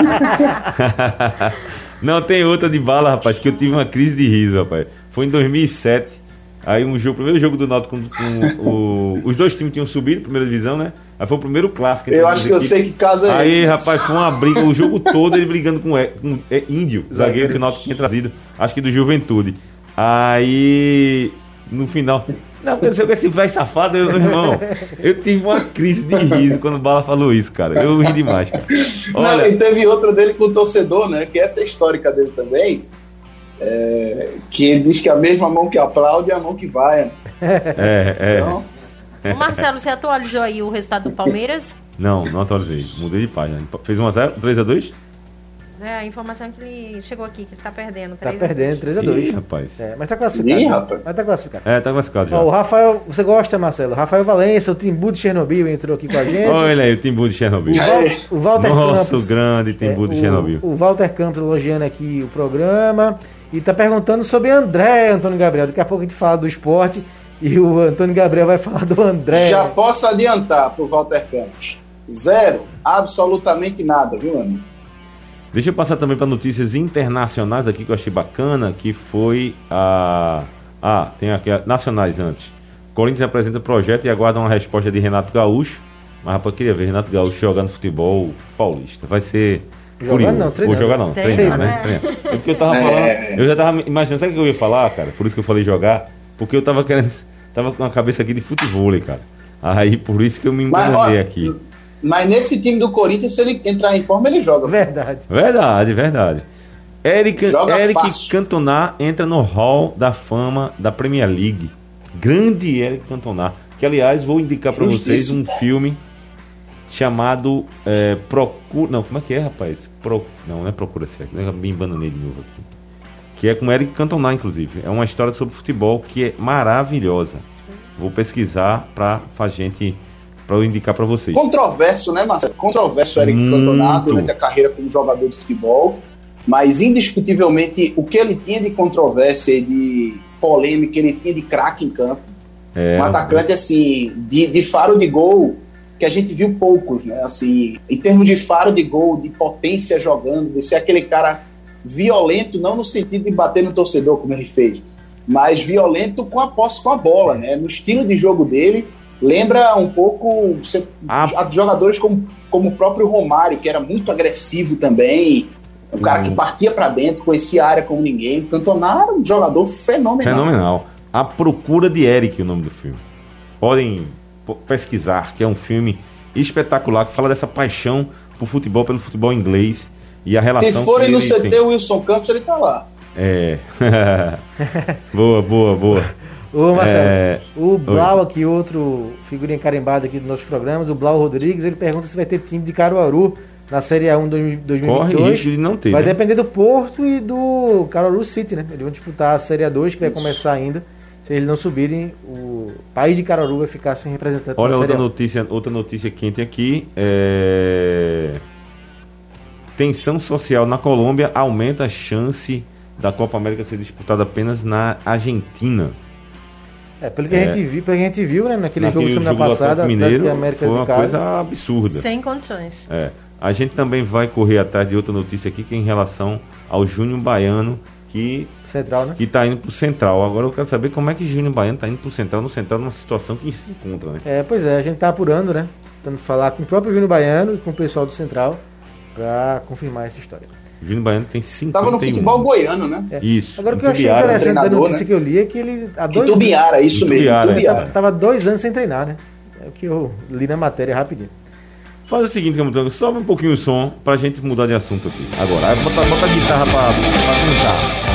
Não, tem outra de Bala, rapaz, que eu tive uma crise de riso, rapaz. Foi em dois mil e sete. Aí um jogo, o primeiro jogo do Náutico com, com o, os dois times tinham subido, primeira divisão, né? Aí foi o primeiro clássico. Eu acho que eu sei que caso é aí, esse. Aí, rapaz, foi uma briga, o jogo todo ele brigando com, com é, Índio, zagueiro que o Náutico tinha trazido, acho que do Juventude. Aí, no final, Não, porque eu sei que esse velho safado, eu, meu irmão, eu tive uma crise de riso quando o Bala falou isso, cara. Eu ri demais, cara. Olha... Não, e teve outra dele com o torcedor, né? Que essa é histórica dele também. É, que ele diz que a mesma mão que aplaude é a mão que vai. É, é. Então, Ô Marcelo, você atualizou aí o resultado do Palmeiras? Não, não atualizei. Mudei de página. Fez um a zero? três a dois? É, a informação que ele chegou aqui, que ele tá perdendo. Tá perdendo, três a dois. Ih, rapaz. É, mas tá classificado. Ih, né? rapaz. Mas tá classificado. É, tá classificado já. Ó, o Rafael, você gosta, Marcelo? Rafael Valença, o Timbu de Chernobyl entrou aqui com a gente. Olha aí, o Timbu de Chernobyl. O, Val, o Walter Nosso Campos. grande Timbu é, de o- Chernobyl. O Walter Campos elogiando aqui o programa. E tá perguntando sobre André, Antônio Gabriel. Daqui a pouco a gente fala do esporte. E o Antônio Gabriel vai falar do André. já posso adiantar pro Walter Campos. Zero, absolutamente nada, viu, amigo? Deixa eu passar também para notícias internacionais aqui que eu achei bacana, que foi a... Ah, tem aqui, a... nacionais antes. Corinthians apresenta projeto e aguarda uma resposta de Renato Gaúcho. Mas, rapaz, eu queria ver Renato Gaúcho jogando futebol paulista. Vai ser Jogando curioso. não, treinando. Ou jogar não, Treinando, treinar, né? né? Treinar. É porque eu tava falando... É. Eu já tava imaginando, sabe o que eu ia falar, cara? Por isso que eu falei jogar. Porque eu tava querendo... Tava com a cabeça aqui de futebol, cara. Aí, por isso que eu me Mas, enganei ó, aqui. Mas nesse time do Corinthians, se ele entrar em forma, ele joga. Verdade. Verdade, verdade. Eric, Joga Eric fácil. Cantona entra no hall da fama da Premier League. Grande Eric Cantona. Que, aliás, vou indicar para vocês um filme chamado é, Procura... Não, como é que é, rapaz? Pro... Não, não é Procura Certo. Me embananei de novo aqui. Que é com Eric Cantona, inclusive. É uma história sobre futebol que é maravilhosa. Vou pesquisar para a gente... para eu indicar para vocês. Controverso, né, Marcelo? Controverso o Eric Muito. Cantona durante a carreira como jogador de futebol, mas indiscutivelmente o que ele tinha de controvérsia e de polêmica, ele tinha de craque em campo. É, Um atacante, assim, de, de faro de gol, que a gente viu poucos, né? Assim, em termos de faro de gol, de potência jogando, de ser aquele cara violento, não no sentido de bater no torcedor, como ele fez, mas violento com a posse com a bola, né? No estilo de jogo dele, lembra um pouco você, Ah. jogadores como, como o próprio Romário, que era muito agressivo também, um cara que partia pra dentro, conhecia a área como ninguém. Cantona era um jogador fenomenal. Fenomenal. A Procura de Eric, o nome do filme. Podem p- pesquisar, que é um filme espetacular, que fala dessa paixão por futebol, pelo futebol inglês e a relação Se forem que no ele C tem. T Wilson Campos, ele tá lá. É. Boa, boa, boa. Ô, Marcelo, É, o Blau aqui, outro figurinha carimbada aqui dos nossos programas, o Blau Rodrigues, ele pergunta se vai ter time de Caruaru na Série A um dois mil e vinte e Corre dois. risco de não ter, Vai né? depender do Porto e do Caruaru City, né? Eles vão disputar a Série A dois, que vai começar ainda. Se eles não subirem, o país de Caruaru vai ficar sem representante Olha na Série outra A. notícia, outra notícia quente aqui. É... Tensão social na Colômbia aumenta a chance da Copa América ser disputada apenas na Argentina. É, pelo que É. a gente viu, pelo que a gente viu, né? Naquele Naquele jogo semana jogo do passada, Atlético Atlético Mineiro e América foi de uma Cali. coisa absurda. Sem condições. É. A gente também vai correr atrás de outra notícia aqui que é em relação ao Júnior Baiano que Central, né? que está indo pro Central. Agora eu quero saber como é que Júnior Baiano está indo pro Central, no Central numa situação que se encontra, né? É, pois é, a gente tá apurando, né? Tentando falar com o próprio Júnior Baiano e com o pessoal do Central pra confirmar essa história. Júnior Baiano tem cinquenta e um. Tava no futebol goiano, né? É. Isso. Agora o que eu achei Itubiara, interessante da treinador, notícia né? que eu li é que ele há dois Itubiara, isso mesmo. Itubiara, é. Itubiara. anos tava dois anos sem treinar, né? É o que eu li na matéria rapidinho. Faz o seguinte, Camutanga, sobe um pouquinho o som pra gente mudar de assunto aqui. Agora, aí bota, bota a guitarra pra, pra cantar.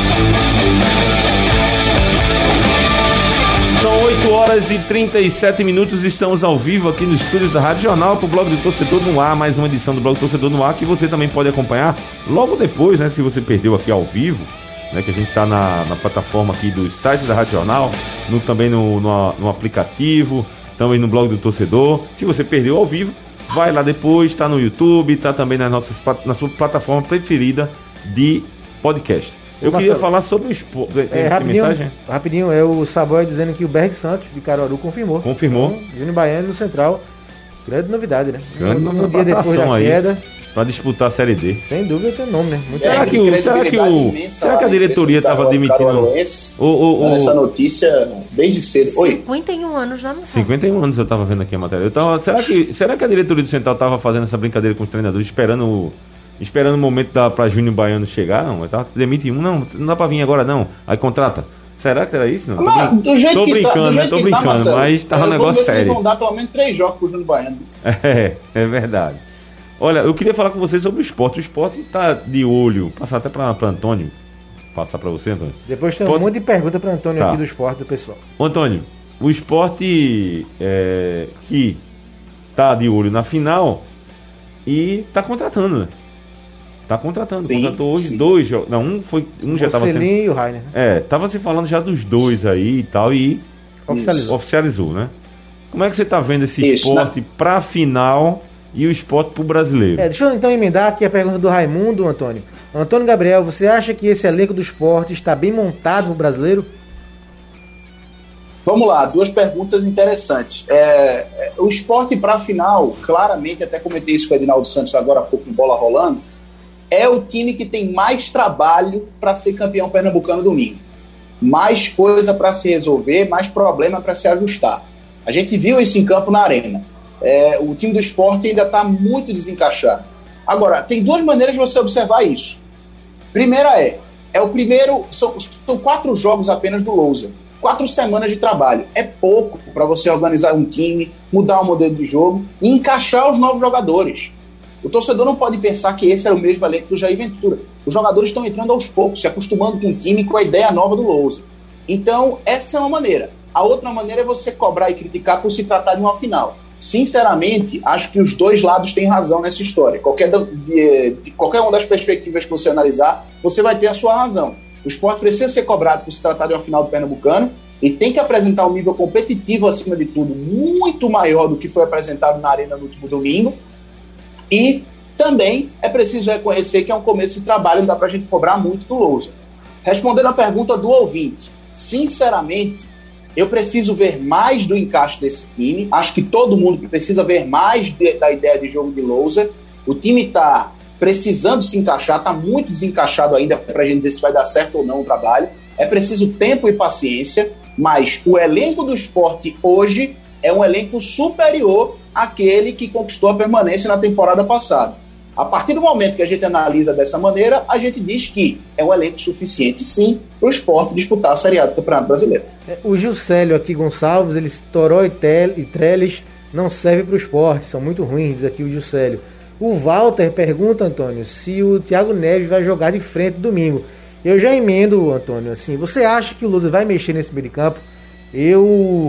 São oito horas e trinta e sete minutos, estamos ao vivo aqui nos estúdios da Rádio Jornal pro Blog do Torcedor no Ar, mais uma edição do Blog do Torcedor no Ar, que você também pode acompanhar logo depois, né, se você perdeu aqui ao vivo, né, que a gente tá na, na plataforma aqui dos sites da Rádio Jornal, no, também no, no, no aplicativo, também no Blog do Torcedor. Se você perdeu ao vivo, vai lá depois, tá no YouTube, tá também nas nossas, na sua plataforma preferida de podcast. Eu Ô, queria Marcelo, falar sobre o esporte. Tem, É, tem rapidinho, mensagem? rapidinho, é o Saboy dizendo que o Berg Santos, de Caruaru, confirmou. Confirmou. Então, Júnior Baiano no Central. Grande novidade, né? Grande um, um dia depois atração da aí. queda, Pra disputar a Série D. sem dúvida tem nome, né? Muito É, Será que o- credibilidade será que o- imensa será lá que a na diretoria imprensa do tava demitindo- Caruaruense, O, o, dando o, essa notícia desde cedo. Oi. cinquenta e um anos já não sabe. cinquenta e um anos eu tava vendo aqui a matéria. Eu tava, será, que, será que a diretoria do Central tava fazendo essa brincadeira com os treinadores, esperando o, esperando o momento da, pra Júnior Baiano chegar? Não, tá, demite um, não, não dá pra vir agora não. Aí contrata. Será que era isso? Não? Mas, tô, do jeito tô que brincando, tá, do né? jeito Tô que brincando, tá, Marcelo, mas tava um negócio sério. Eles vão dar pelo menos três jogos pro Júnior Baiano. É, é verdade. Olha, eu queria falar com vocês sobre o esporte. O esporte tá de olho, passar até para Antônio, passar para você, Antônio. Depois tem esporte... um monte de pergunta para Antônio tá. aqui do esporte do pessoal. Antônio, o esporte é, que tá de olho na final e tá contratando, né? Tá contratando. Sim, Contratou hoje sim. dois. Não, um foi. Um já tava sendo. E o Rainer, né? É, tava se falando já dos dois aí e tal, e Oficializou. oficializou, né? Como é que você tá vendo esse Isso, esporte né? pra final e o esporte pro brasileiro? É, deixa eu então emendar aqui a pergunta do Raimundo, Antônio. Antônio Gabriel, você acha que esse elenco do esporte está bem montado no brasileiro? Vamos lá, duas perguntas interessantes. É, o esporte para a final, claramente, até comentei isso com o Edinaldo Santos agora há pouco em Bola Rolando, é o time que tem mais trabalho para ser campeão pernambucano domingo. Mais coisa para se resolver, mais problema para se ajustar. A gente viu isso em campo na arena. É, o time do esporte ainda está muito desencaixado. Agora, tem duas maneiras de você observar isso. Primeira é, é o primeiro, são, são quatro jogos apenas do Lousa. Quatro semanas de trabalho. É pouco para você organizar um time, mudar o modelo de jogo e encaixar os novos jogadores. O torcedor não pode pensar que esse é o mesmo elenco do Jair Ventura. Os jogadores estão entrando aos poucos, se acostumando com o time, com a ideia nova do Lousa. Então, essa é uma maneira. A outra maneira é você cobrar e criticar por se tratar de uma final. Sinceramente, acho que os dois lados têm razão nessa história. Qualquer, de, de qualquer uma das perspectivas que você analisar, você vai ter a sua razão. O esporte precisa ser cobrado por se tratar de uma final do Pernambucano e tem que apresentar um nível competitivo, acima de tudo, muito maior do que foi apresentado na Arena no último domingo. E também é preciso reconhecer que é um começo de trabalho, não dá pra gente cobrar muito do Lousa. Respondendo a pergunta do ouvinte, sinceramente, eu preciso ver mais do encaixe desse time. Acho que todo mundo precisa ver mais de, da ideia de jogo de Lousa. O time está precisando se encaixar, está muito desencaixado ainda para a gente dizer se vai dar certo ou não o trabalho. É preciso tempo e paciência, mas o elenco do esporte hoje é um elenco superior àquele que conquistou a permanência na temporada passada. A partir do momento que a gente analisa dessa maneira, a gente diz que é um elenco suficiente, sim, para o esporte disputar a Série A do Campeonato Brasileiro. O Gilcélio aqui, Gonçalves, eles Toró e, Tel, e Trellis não servem para o esporte, são muito ruins, diz aqui o Gilcélio. O Walter pergunta, Antônio, se o Thiago Neves vai jogar de frente domingo. Eu já emendo, Antônio, assim, você acha que o Lousa vai mexer nesse meio de campo? Eu,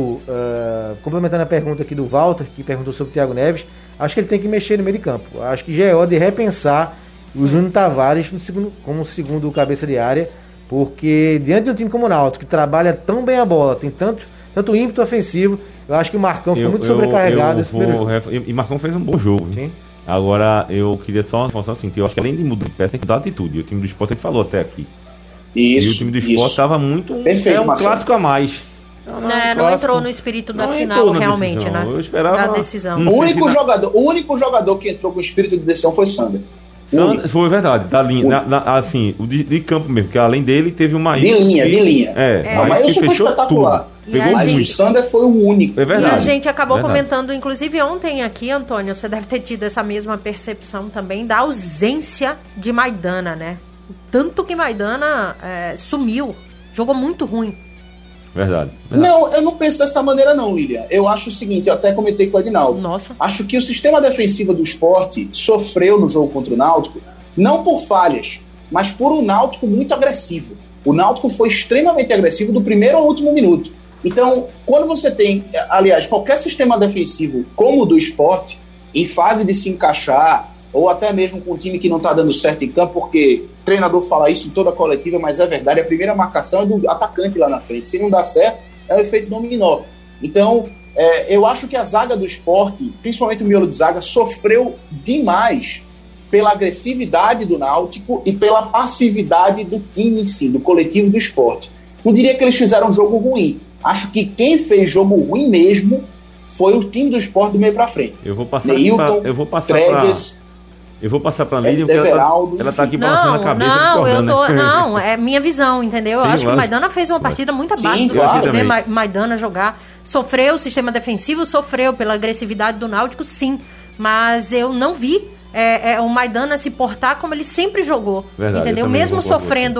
uh, complementando a pergunta aqui do Walter, que perguntou sobre o Thiago Neves, acho que ele tem que mexer no meio de campo. Acho que já é hora de repensar o Júnior Tavares no segundo, como segundo cabeça de área, porque diante de um time como o Náutico, que trabalha tão bem a bola, tem tanto, tanto ímpeto ofensivo, eu acho que o Marcão ficou eu, muito eu, sobrecarregado eu nesse primeiro jogo. Ref... E Marcão fez um bom jogo. Sim. Agora, eu queria só uma informação assim, que eu acho que além de mudar de peça, tem que dar atitude. E o time do esporte, a gente falou até aqui. Isso, e o time do esporte estava muito... Perfeito, é um Marcelo. clássico a mais. Não, não, É, um não clássico. entrou no espírito da Não final, entrou na realmente, decisão. né? Eu esperava... Da decisão. Não O sei único, se na- jogador, o único jogador que entrou com espírito de decisão foi Sander. O Sandra- único. Foi verdade, da linha, na- na- assim, o de, de campo mesmo, porque além dele teve uma De linha, de linha. É, Não, mas isso foi espetacular. E Pegou a Mas muito. o Sander foi o único. É verdade. E a gente acabou Verdade. comentando, inclusive ontem aqui, Antônio, você deve ter tido essa mesma percepção também da ausência de Maidana, né? Tanto que Maidana é, sumiu, jogou muito ruim. Verdade, verdade. Não, eu não penso dessa maneira não, Lilian. Eu acho o seguinte, eu até comentei com o Edinaldo. Nossa. Acho que o sistema defensivo do esporte sofreu no jogo contra o Náutico, não por falhas, mas por um Náutico muito agressivo. O Náutico foi extremamente agressivo do primeiro ao último minuto. Então, quando você tem, aliás, qualquer sistema defensivo como o do esporte, em fase de se encaixar, ou até mesmo com um time que não está dando certo em campo, porque o treinador fala isso em toda a coletiva, mas é verdade, a primeira marcação é do atacante lá na frente. Se não dá certo, é o efeito dominó. Então, é, eu acho que a zaga do esporte, principalmente o miolo de zaga, sofreu demais pela agressividade do Náutico e pela passividade do time em si, do coletivo do esporte. Não diria que eles fizeram um jogo ruim. Acho que quem fez jogo ruim mesmo foi o time do esporte do meio para frente. Eu vou passar Neilton, pra, eu vou passar Tredes, pra, eu vou passar pra Lídia, porque ela Everaldo, tá, ela tá aqui balançando Não, a cabeça. não, eu tô. discordando, né? Não, é minha visão, entendeu? Eu Sim, acho que o lógico. Maidana fez uma partida muito Sim, abaixo do claro. que ver também. Ma- Maidana jogar. Sofreu o sistema defensivo, sofreu pela agressividade do Náutico, sim. Mas eu não vi é, é, o Maidana se portar como ele sempre jogou. Verdade, eu entendeu? também Mesmo concordo com sofrendo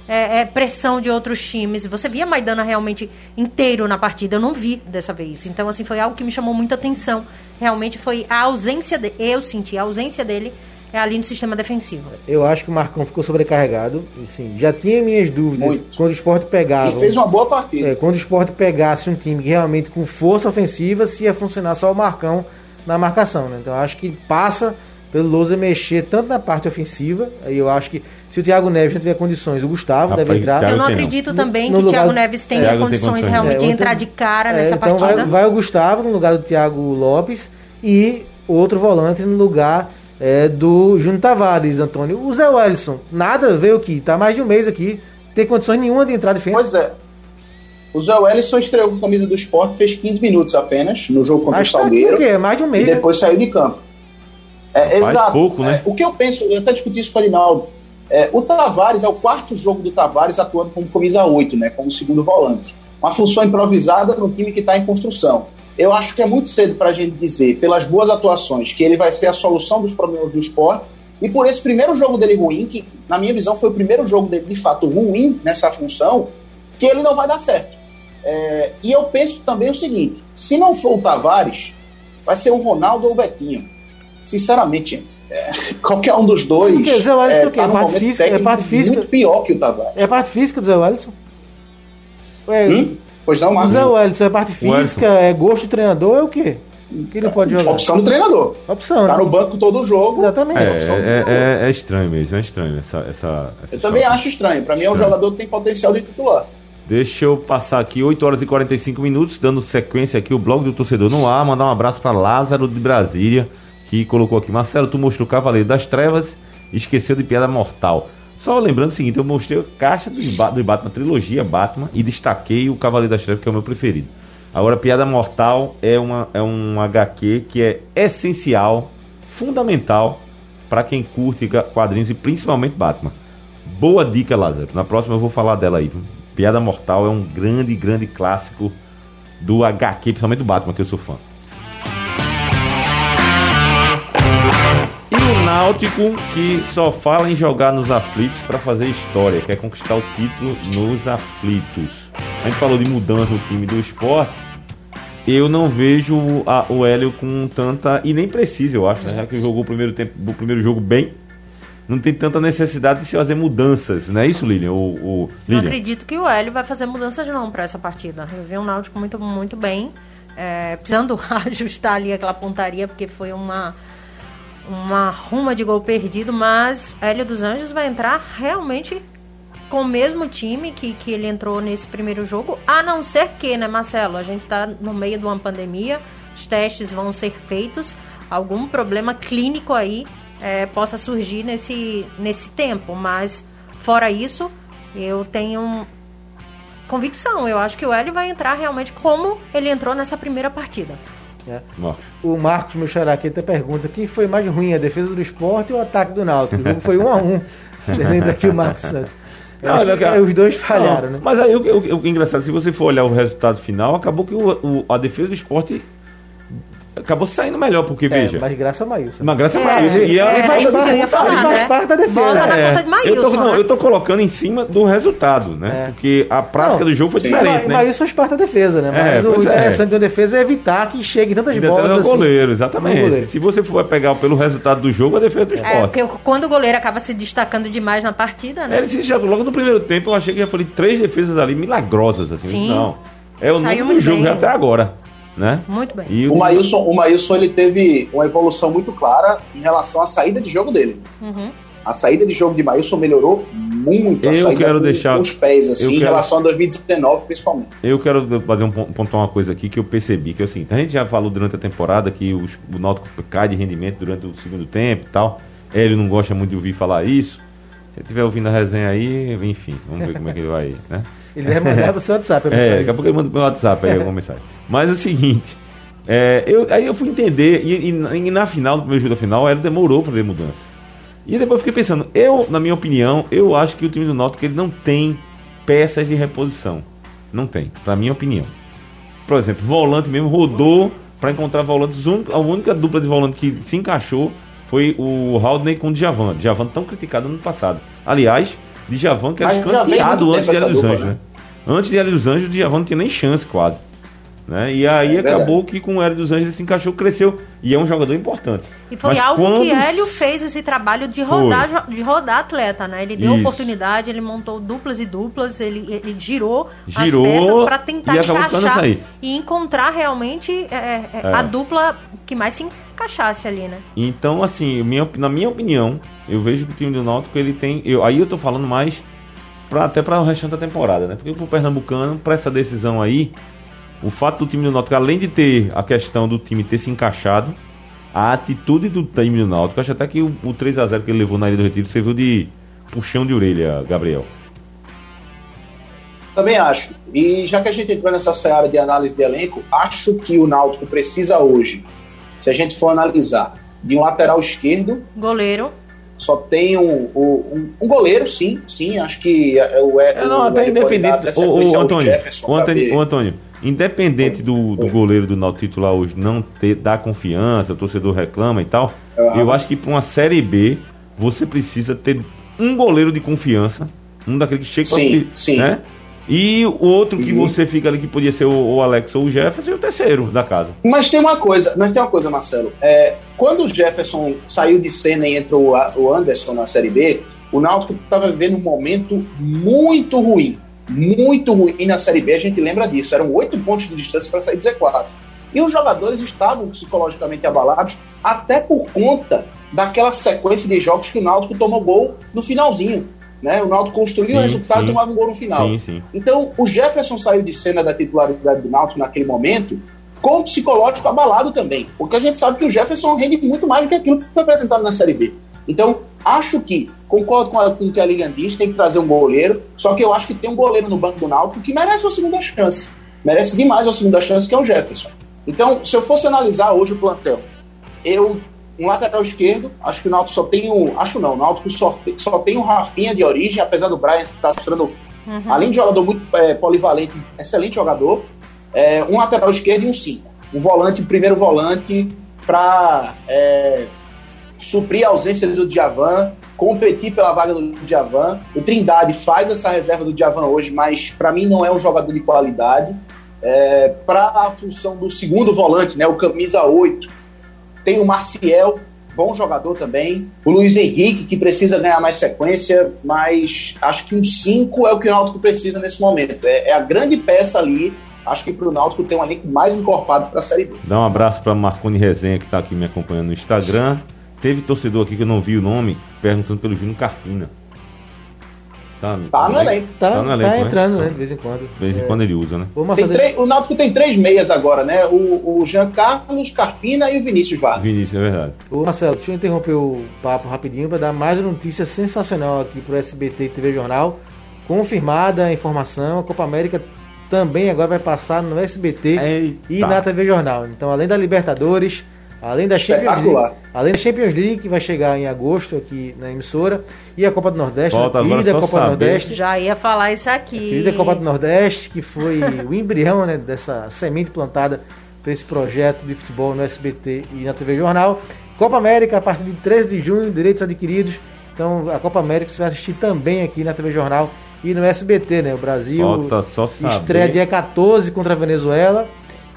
é, é, pressão de outros times. Você via Maidana realmente inteiro na partida, eu não vi dessa vez. Então, assim, foi algo que me chamou muita atenção. Realmente foi a ausência, de, eu senti a ausência dele é ali no sistema defensivo. Eu acho que o Marcão ficou sobrecarregado. Assim, já tinha minhas dúvidas Muito. quando o Sport pegava. E fez uma boa partida. É, quando o Sport pegasse um time que realmente com força ofensiva, se ia funcionar só o Marcão na marcação. Né? Então eu acho que passa pelo Lousa mexer tanto na parte ofensiva. Aí eu acho que se o Thiago Neves não tiver condições, o Gustavo Rapaz, deve entrar. Eu não acredito também no, no que o Thiago lugar... Neves tenha é, condições, condições realmente é, de entrar então, de cara é, nessa então partida. Vai, vai o Gustavo no lugar do Thiago Lopes e outro volante no lugar é, do Júnior Tavares, Antônio. O Zé Wellison, nada, veio aqui, tá mais de um mês aqui, tem condições nenhuma de entrar de frente. Pois é. O Zé Wellison estreou com a camisa do Sport, fez quinze minutos apenas no jogo contra Mas o Salgueiro. Tá aqui, é mais de um mês. E depois né? saiu de campo. É, exato. Pouco, né? É, o que eu penso, eu até discuti isso com o Adinaldo, é, o Tavares é o quarto jogo do Tavares atuando como camisa oito, né, como segundo volante. Uma função improvisada no time que está em construção. Eu acho que é muito cedo para a gente dizer, pelas boas atuações, que ele vai ser a solução dos problemas do Sport. E por esse primeiro jogo dele ruim, que na minha visão foi o primeiro jogo dele de fato ruim nessa função, que ele não vai dar certo. É, e eu penso também o seguinte, se não for o Tavares, vai ser o Ronaldo ou o Betinho. Sinceramente, gente, é, qualquer um dos dois o que? Zé Wellison, é, o quê? tá É no parte momento física, é parte física. muito pior que o Tavares. É a parte física do Zé Wellison? É, Hum? Pois não, o Marcos? Zé Wellison é parte física, é gosto do treinador, é o quê? O que ele pode jogar? Opção do treinador. Opção, Tá né? no banco todo o jogo. Exatamente. É, opção do é, treinador. é, é estranho mesmo, é estranho essa, essa, essa Eu também história. acho estranho. Pra mim é um Estranho. jogador que tem potencial de titular. Deixa eu passar aqui oito horas e quarenta e cinco minutos, dando sequência aqui o blog do torcedor no ar, mandar um abraço para Lázaro de Brasília, que colocou aqui: Marcelo, tu mostrou o Cavaleiro das Trevas e esqueceu de Piada Mortal. Só lembrando o seguinte, eu mostrei a caixa do, Ba- do Batman, trilogia Batman, e destaquei o Cavaleiro das Trevas, que é o meu preferido. Agora, Piada Mortal é, uma, é um agá quê que é essencial, fundamental, para quem curte ga- quadrinhos e principalmente Batman. Boa dica, Lázaro. Na próxima eu vou falar dela aí. Viu? Piada Mortal é um grande, grande clássico do agá quê, principalmente do Batman, que eu sou fã. E o Náutico, que só fala em jogar nos aflitos para fazer história, quer conquistar o título nos aflitos. A gente falou de mudança no time do Sport. Eu não vejo a, o Hélio com tanta... E nem precisa, eu acho, né? Já que jogou o primeiro, tempo, o primeiro jogo bem, não tem tanta necessidade de se fazer mudanças, não é isso, Lilian? Ou, ou, Não Lilian? acredito que o Hélio vai fazer mudanças não para essa partida. Eu vi um Náutico muito, muito bem, é, precisando ajustar ali aquela pontaria, porque foi uma, uma ruma de gol perdido, mas Hélio dos Anjos vai entrar realmente com o mesmo time que, que ele entrou nesse primeiro jogo, a não ser que, né, Marcelo, a gente está no meio de uma pandemia, os testes vão ser feitos, algum problema clínico aí É, possa surgir nesse, nesse tempo, mas fora isso, eu tenho convicção, eu acho que o Hélio vai entrar realmente como ele entrou nessa primeira partida. É. Marcos. O Marcos, meu xará, aqui até pergunta: quem foi mais ruim, a defesa do Sport ou o ataque do Náutico? O jogo foi um a um. Lembra aqui o Marcos Santos. Eu Não, acho olha, que cara, os dois falharam, não, né? Mas aí o, o, o engraçado, se você for olhar o resultado final, acabou que o, o, a defesa do Sport acabou saindo melhor, porque É, veja. mas graças a Maílson. Uma graça É, mais. E ela é, faz isso que eu parte- ia falar, ele faz né? parte da defesa. Bola na É, conta de Maílson, eu, tô, não, né? eu tô colocando em cima do resultado, né? É. Porque a prática Não, do jogo foi sim. diferente, Ma- né? Maílson faz parte da defesa, né? Mas É, o pois é. interessante de uma defesa é evitar que chegue tantas Ainda bolas tem o assim. goleiro, no exatamente. goleiro. Se você for pegar pelo resultado do jogo, a defesa do É, Sport. porque quando o goleiro acaba se destacando demais na partida, né? Ele se já, logo no primeiro tempo, eu achei que já foi três defesas ali milagrosas, assim. Sim. Não. É o Saiu número do muito jogo bem. já até agora, né? Muito bem. E O Maílson, o Maílson ele teve uma evolução muito clara em relação à saída de jogo dele. Uhum. A saída de jogo de Maílson melhorou muito. a Eu saída quero com, deixar- com os pés, assim, eu em quero- relação a dois mil e dezenove, principalmente. Eu quero fazer um, pon- pontuar uma coisa aqui que eu percebi, que é o seguinte: a gente já falou durante a temporada que os, o Náutico cai de rendimento durante o segundo tempo e tal. Ele não gosta muito de ouvir falar isso. Se ele estiver ouvindo a resenha aí, enfim, vamos ver como é que ele vai, né? Ele vai mandar pro seu WhatsApp. a É, mensagem. daqui a pouco ele manda pro meu WhatsApp aí alguma mensagem. Mas é o seguinte, é, eu, aí eu fui entender, e, e- e na final, no primeiro jogo da final, ele demorou para ver mudança. E depois eu fiquei pensando, eu, na minha opinião, eu acho que o time do Náutico ele não tem peças de reposição. Não tem, na minha opinião. Por exemplo, volante mesmo rodou para encontrar volantes. A única dupla de volante que se encaixou foi o Haldney com o Djavan. Djavan tão criticado no ano passado. Aliás, Djavan que era Mas já vem escanteado muito antes de tempo Hélio dos essa Anjos, dupla, né? Antes de Hélio dos Anjos, o Djavan não tinha nem chance quase. Né? E aí É acabou que com o Hélio dos Anjos ele se encaixou, cresceu. E é um jogador importante. E foi Mas algo quando... que Hélio fez esse trabalho de rodar, de rodar atleta, né? Ele deu Isso. oportunidade, ele montou duplas e duplas, ele, ele girou, Girou as peças para tentar e acabou ficando encaixar essa aí. e encontrar realmente é, é, É. a dupla que mais se encaixasse ali, né? Então, assim, minha, na minha opinião, eu vejo que o time do Náutico, ele tem... Eu, aí eu tô falando mais pra, até para o restante da temporada, né? Porque o Pernambucano, para essa decisão aí, o fato do time do Náutico, além de ter a questão do time ter se encaixado, a atitude do time do Náutico, acho até que o, o três a zero que ele levou na Ilha do Retiro serviu de puxão de orelha, Gabriel. Também acho. E já que a gente entrou nessa seara de análise de elenco, acho que o Náutico precisa hoje, se a gente for analisar, de um lateral esquerdo. Goleiro. Só tem um, um, um goleiro, sim, sim, acho que o É, não, o, até o independente. O, o, Antônio, Jefferson o, Antônio, ver. o Antônio, independente do, do goleiro do Náutico titular hoje não ter, dar confiança, o torcedor reclama e tal, Uhum. eu acho que para uma Série B você precisa ter um goleiro de confiança, um daquele que chega Sim, pra, sim. né? E o outro que Uhum. você fica ali, que podia ser o, o Alex ou o Jefferson, e o terceiro da casa. Mas tem uma coisa, mas tem uma coisa, Marcelo. É, quando o Jefferson saiu de cena e entrou o Anderson na Série B, o Náutico estava vivendo um momento muito ruim. Muito ruim na Série B, a gente lembra disso. Eram oito pontos de distância para sair do Z quatro. E os jogadores estavam psicologicamente abalados, até por conta daquela sequência de jogos que o Náutico tomou gol no finalzinho. Né? O Náutico construiu Sim, o resultado sim. e tomava um gol no final. Sim, sim. Então, o Jefferson saiu de cena da titularidade do Náutico naquele momento com o psicológico abalado também, porque a gente sabe que o Jefferson rende muito mais do que aquilo que foi apresentado na Série B. Então, acho que, concordo com, a, com o que a Lilian diz, tem que trazer um goleiro, só que eu acho que tem um goleiro no banco do Náutico que merece uma segunda chance. Merece demais uma segunda chance, que é o Jefferson. Então, se eu fosse analisar hoje o plantel, eu... Um lateral esquerdo, acho que o Náutico só tem o... Acho não, o Náutico só tem, só tem o Rafinha de origem, apesar do Brian estar mostrando, uhum. além de jogador muito é, polivalente, excelente jogador, é, um lateral esquerdo e um cinco. Um volante, primeiro volante, para é, suprir a ausência do Djavan, competir pela vaga do Djavan. O Trindade faz essa reserva do Djavan hoje, mas para mim não é um jogador de qualidade. É, para a função do segundo volante, né, o camisa oito, tem o Marcial, bom jogador também. O Luiz Henrique, que precisa ganhar mais sequência, mas acho que um cinco é o que o Náutico precisa nesse momento. É, é a grande peça ali, acho que para o Náutico ter um elenco mais encorpado para a Série B. Dá um abraço para Marconi Resenha, que está aqui me acompanhando no Instagram. Teve torcedor aqui que eu não vi o nome, perguntando pelo Júnior Carpina. Tá, tá no elenco. Tá, tá, no elenco, tá entrando, né? né? De vez em quando. De vez em é. quando ele usa, né? Tem três, o Náutico tem três meias agora, né? O, o Jean Carlos, Carpina e o Vinícius Vargas. Vinícius, é verdade. Ô Marcelo, deixa eu interromper o papo rapidinho para dar mais uma notícia sensacional aqui pro S B T e T V Jornal. Confirmada a informação, a Copa América também agora vai passar no S B T Eita. e na T V Jornal. Então, além da Libertadores, além da Champions League, além da Champions League, que vai chegar em agosto aqui na emissora, e a Copa do Nordeste, Falta a querida agora só Copa do saber. Nordeste. Já ia falar isso A aqui. querida Copa do Nordeste, que foi o embrião, né, dessa semente plantada para esse projeto de futebol no S B T e na T V Jornal. Copa América, a partir de treze de junho, direitos adquiridos. Então, a Copa América você vai assistir também aqui na T V Jornal e no S B T, né? O Brasil Falta só saber. estreia dia quatorze contra a Venezuela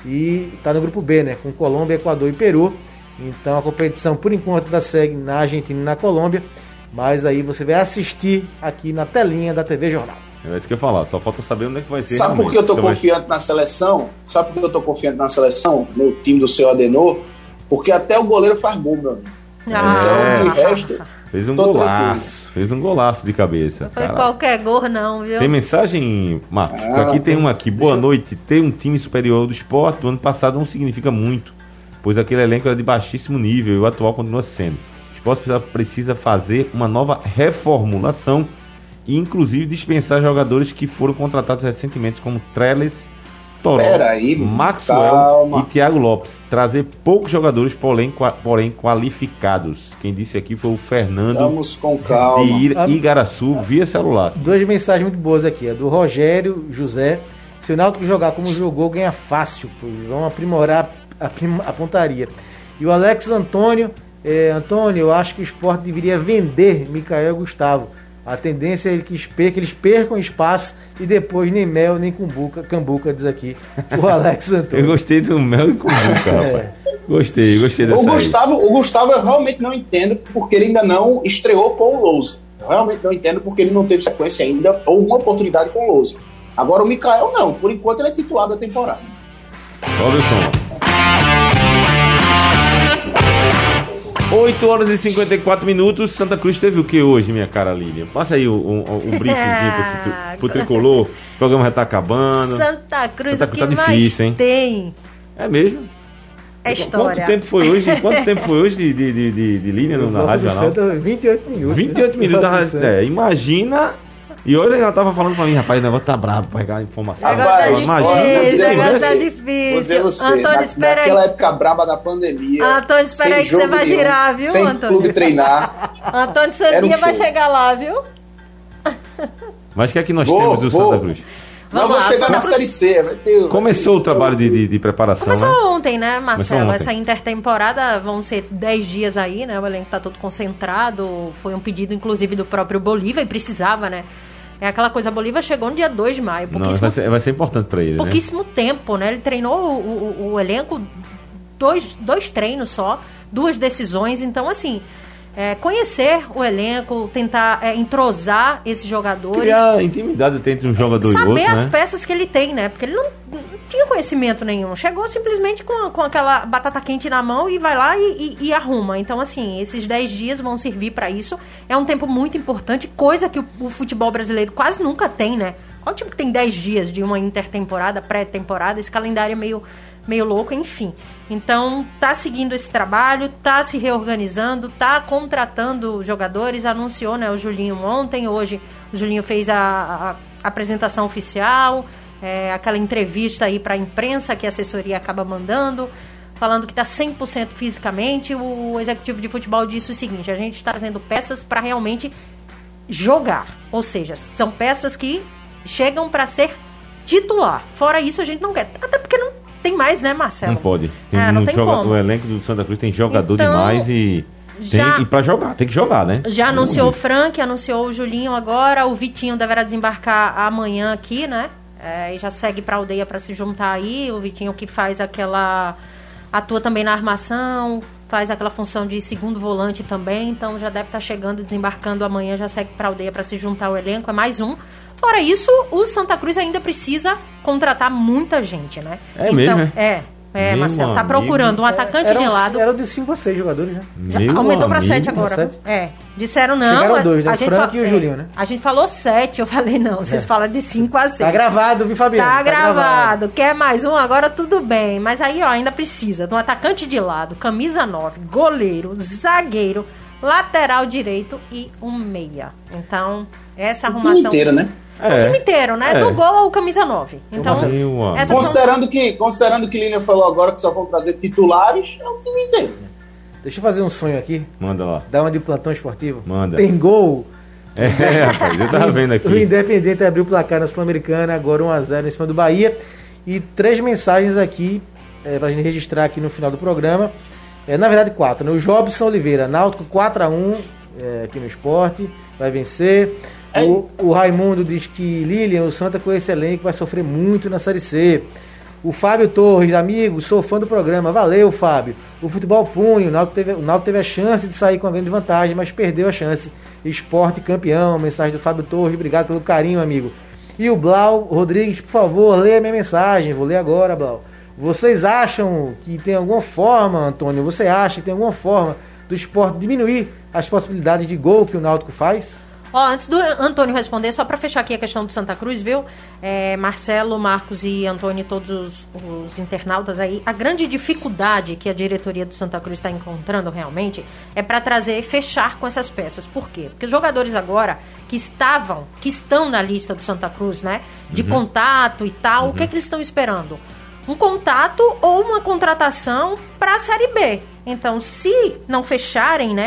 e está no grupo B, né? Com Colômbia, Equador e Peru. Então, a competição, por enquanto, ainda segue na Argentina e na Colômbia. Mas aí você vai assistir aqui na telinha da T V Jornal. É isso que eu ia falar, só falta saber onde é que vai ser. Sabe por que eu tô Você vai- confiante na seleção? Sabe por que eu tô confiante na seleção? No time do seu Adenor? Porque até o goleiro faz gol, meu amigo. Ah. Então, de resto, Fez um tô golaço, fez um golaço de cabeça. Não foi cara. qualquer gol, não, viu? Tem mensagem, Marcos? Ah, aqui tem tem. uma aqui. Boa noite. Ter um time superior do esporte do ano passado não significa muito, pois aquele elenco era de baixíssimo nível e o atual continua sendo. O esporte precisa, precisa fazer uma nova reformulação e inclusive dispensar jogadores que foram contratados recentemente, como Trellis, Toró, Pera aí, Maxwell calma. e Thiago Lopes. Trazer poucos jogadores, porém, qua- porém qualificados. Quem disse aqui foi o Fernando vamos com de calma. Ir- Igaraçu via celular. Duas mensagens muito boas aqui. A do Rogério José. Se o Náutico jogar como jogou, ganha fácil, pois vão aprimorar a, prim- a pontaria. E o Alex Antônio. É, Antônio, eu acho que o Sport deveria vender Micael Gustavo. A tendência é que eles percam, que eles percam espaço e depois nem mel, nem cumbuca, cambuca, diz aqui o Alex Antônio. Eu gostei do mel e cumbuca, rapaz. É. Gostei, gostei dessa o Gustavo, aí. O Gustavo eu realmente não entendo porque ele ainda não estreou com o Lousa. Eu realmente não entendo porque ele não teve sequência ainda ou uma oportunidade com o Lousa. Agora o Mikael não, por enquanto ele é titular da temporada. Sobe o som. oito horas e cinquenta e quatro minutos. Santa Cruz teve o que hoje, minha cara Lilian? Passa aí o, o, o briefzinho pro, pro tricolor. O programa já tá acabando. Santa Cruz, Santa Cruz o que tá mais difícil, hein? tem? É mesmo? É história. Quanto tempo foi hoje? Quanto tempo foi hoje de, de, de, de, de Lilian na Rádio Jornal? vinte e oito minutos. vinte e oito minutos. É, imagina. E hoje ela tava falando pra mim, rapaz, o negócio tá bravo pra pegar a informação. O negócio tá difícil, o negócio tá difícil. Você, Antônio, na, espera naquela aí. época braba da pandemia. Antônio, espera aí que você vai girar, viu, sem Antônio? clube treinar. Antônio, seu dia um vai chegar lá, viu? Mas o que é que nós vou, temos do vou. Santa Cruz? Vamos Não, vou chegar na Série C. Vai ter, Começou vai ter o trabalho de, de, de preparação, Começou né? ontem, né, Marcelo? ontem. Essa intertemporada vão ser dez dias aí, né? O elenco tá todo concentrado. Foi um pedido, inclusive, do próprio Bolívar e precisava, né? É aquela coisa, a Bolívar chegou no dia dois de maio. Não, vai, ser, vai ser importante para ele, pouquíssimo né? tempo, né? Ele treinou o, o, o elenco, dois, dois treinos só, duas decisões. Então, assim, é, conhecer o elenco, tentar é, entrosar esses jogadores. Criar intimidade entre um jogador e outro, saber as né? peças que ele tem, né? Porque ele não, não tinha conhecimento nenhum. Chegou simplesmente com, com aquela batata quente na mão e vai lá e, e, e arruma. Então, assim, esses dez dias vão servir para isso. É um tempo muito importante, coisa que o, o futebol brasileiro quase nunca tem, né? Qual time que tem dez dias de uma intertemporada, pré-temporada? Esse calendário é meio, meio louco, enfim. Então, tá seguindo esse trabalho, tá se reorganizando, tá contratando jogadores, anunciou, né, o Julinho ontem, hoje o Julinho fez a, a, a apresentação oficial, é, aquela entrevista aí para a imprensa que a assessoria acaba mandando, falando que está cem por cento fisicamente. O executivo de futebol disse o seguinte: a gente está trazendo peças para realmente jogar, ou seja, são peças que chegam para ser titular. Fora isso, a gente não quer, até porque não tem mais, né, Marcelo? Não pode. Tem, é, não um tem joga, como. O elenco do Santa Cruz tem jogador então, demais e já, tem, e pra jogar, tem que jogar, né? Já anunciou o Frank, anunciou o Julinho agora, o Vitinho deverá desembarcar amanhã aqui, né? É, e já segue pra aldeia para se juntar aí. O Vitinho que faz aquela... atua também na armação, faz aquela função de segundo volante também, então já deve estar chegando, desembarcando amanhã, já segue pra aldeia para se juntar ao elenco, é mais um. Fora isso, o Santa Cruz ainda precisa contratar muita gente, né? É então, mesmo, é? É, Meu Marcelo, tá amigo. procurando um atacante Era de um- lado. Era de cinco a seis jogadores, né? Já Meu aumentou pra amigo. sete agora. Sete? É. Disseram não. Chegaram a- dois, né? a O gente Frank fa- e o é, Julinho, né? A gente falou sete, eu falei não. Vocês É. falam de cinco a seis. Tá gravado, viu, Fabiano? Tá, gravado. Quer mais um? Agora tudo bem. Mas aí, ó, ainda precisa de um atacante de lado, camisa nove, goleiro, zagueiro, lateral direito e um meia. Então, essa O time arrumação... inteiro, né? O time inteiro, né? É. Do gol ao camisa nove. Então, Meu amigo. essas são... Considerando que, considerando que Lilian falou agora que só vão trazer titulares, é o time inteiro. Deixa eu fazer um sonho aqui. Manda lá. Dar uma de plantão esportivo. Manda. Tem gol. É, rapaz, eu tava vendo O aqui. Independente abriu o placar na Sul-Americana, agora um a zero em cima do Bahia. E três mensagens aqui, é, pra gente registrar aqui no final do programa. É, na verdade, quatro, né? O Jobson Oliveira, Náutico quatro a um é, aqui no Esporte, vai vencer. O, o Raimundo diz que Lilian, o Santa com esse elenco vai sofrer muito na Série C. O Fábio Torres, amigo, sou fã do programa. Valeu, Fábio. O futebol punho, o Náutico teve, o Náutico teve a chance de sair com a grande vantagem, mas perdeu a chance. Esporte campeão, mensagem do Fábio Torres, obrigado pelo carinho, amigo. E o Blau Rodrigues, por favor, leia minha mensagem, vou ler agora, Blau. Vocês acham que tem alguma forma, Antônio, você acha que tem alguma forma do Esporte diminuir as possibilidades de gol que o Náutico faz? Ó, antes do Antônio responder, só para fechar aqui a questão do Santa Cruz, viu? É, Marcelo, Marcos e Antônio, todos os, os internautas aí, a grande dificuldade que a diretoria do Santa Cruz está encontrando realmente é para trazer e fechar com essas peças. Por quê? Porque os jogadores agora que estavam, que estão na lista do Santa Cruz, né? De Uhum. contato e tal, Uhum. o que, é que eles estão esperando? Um contato ou uma contratação para a Série B. Então, se não fecharem, né?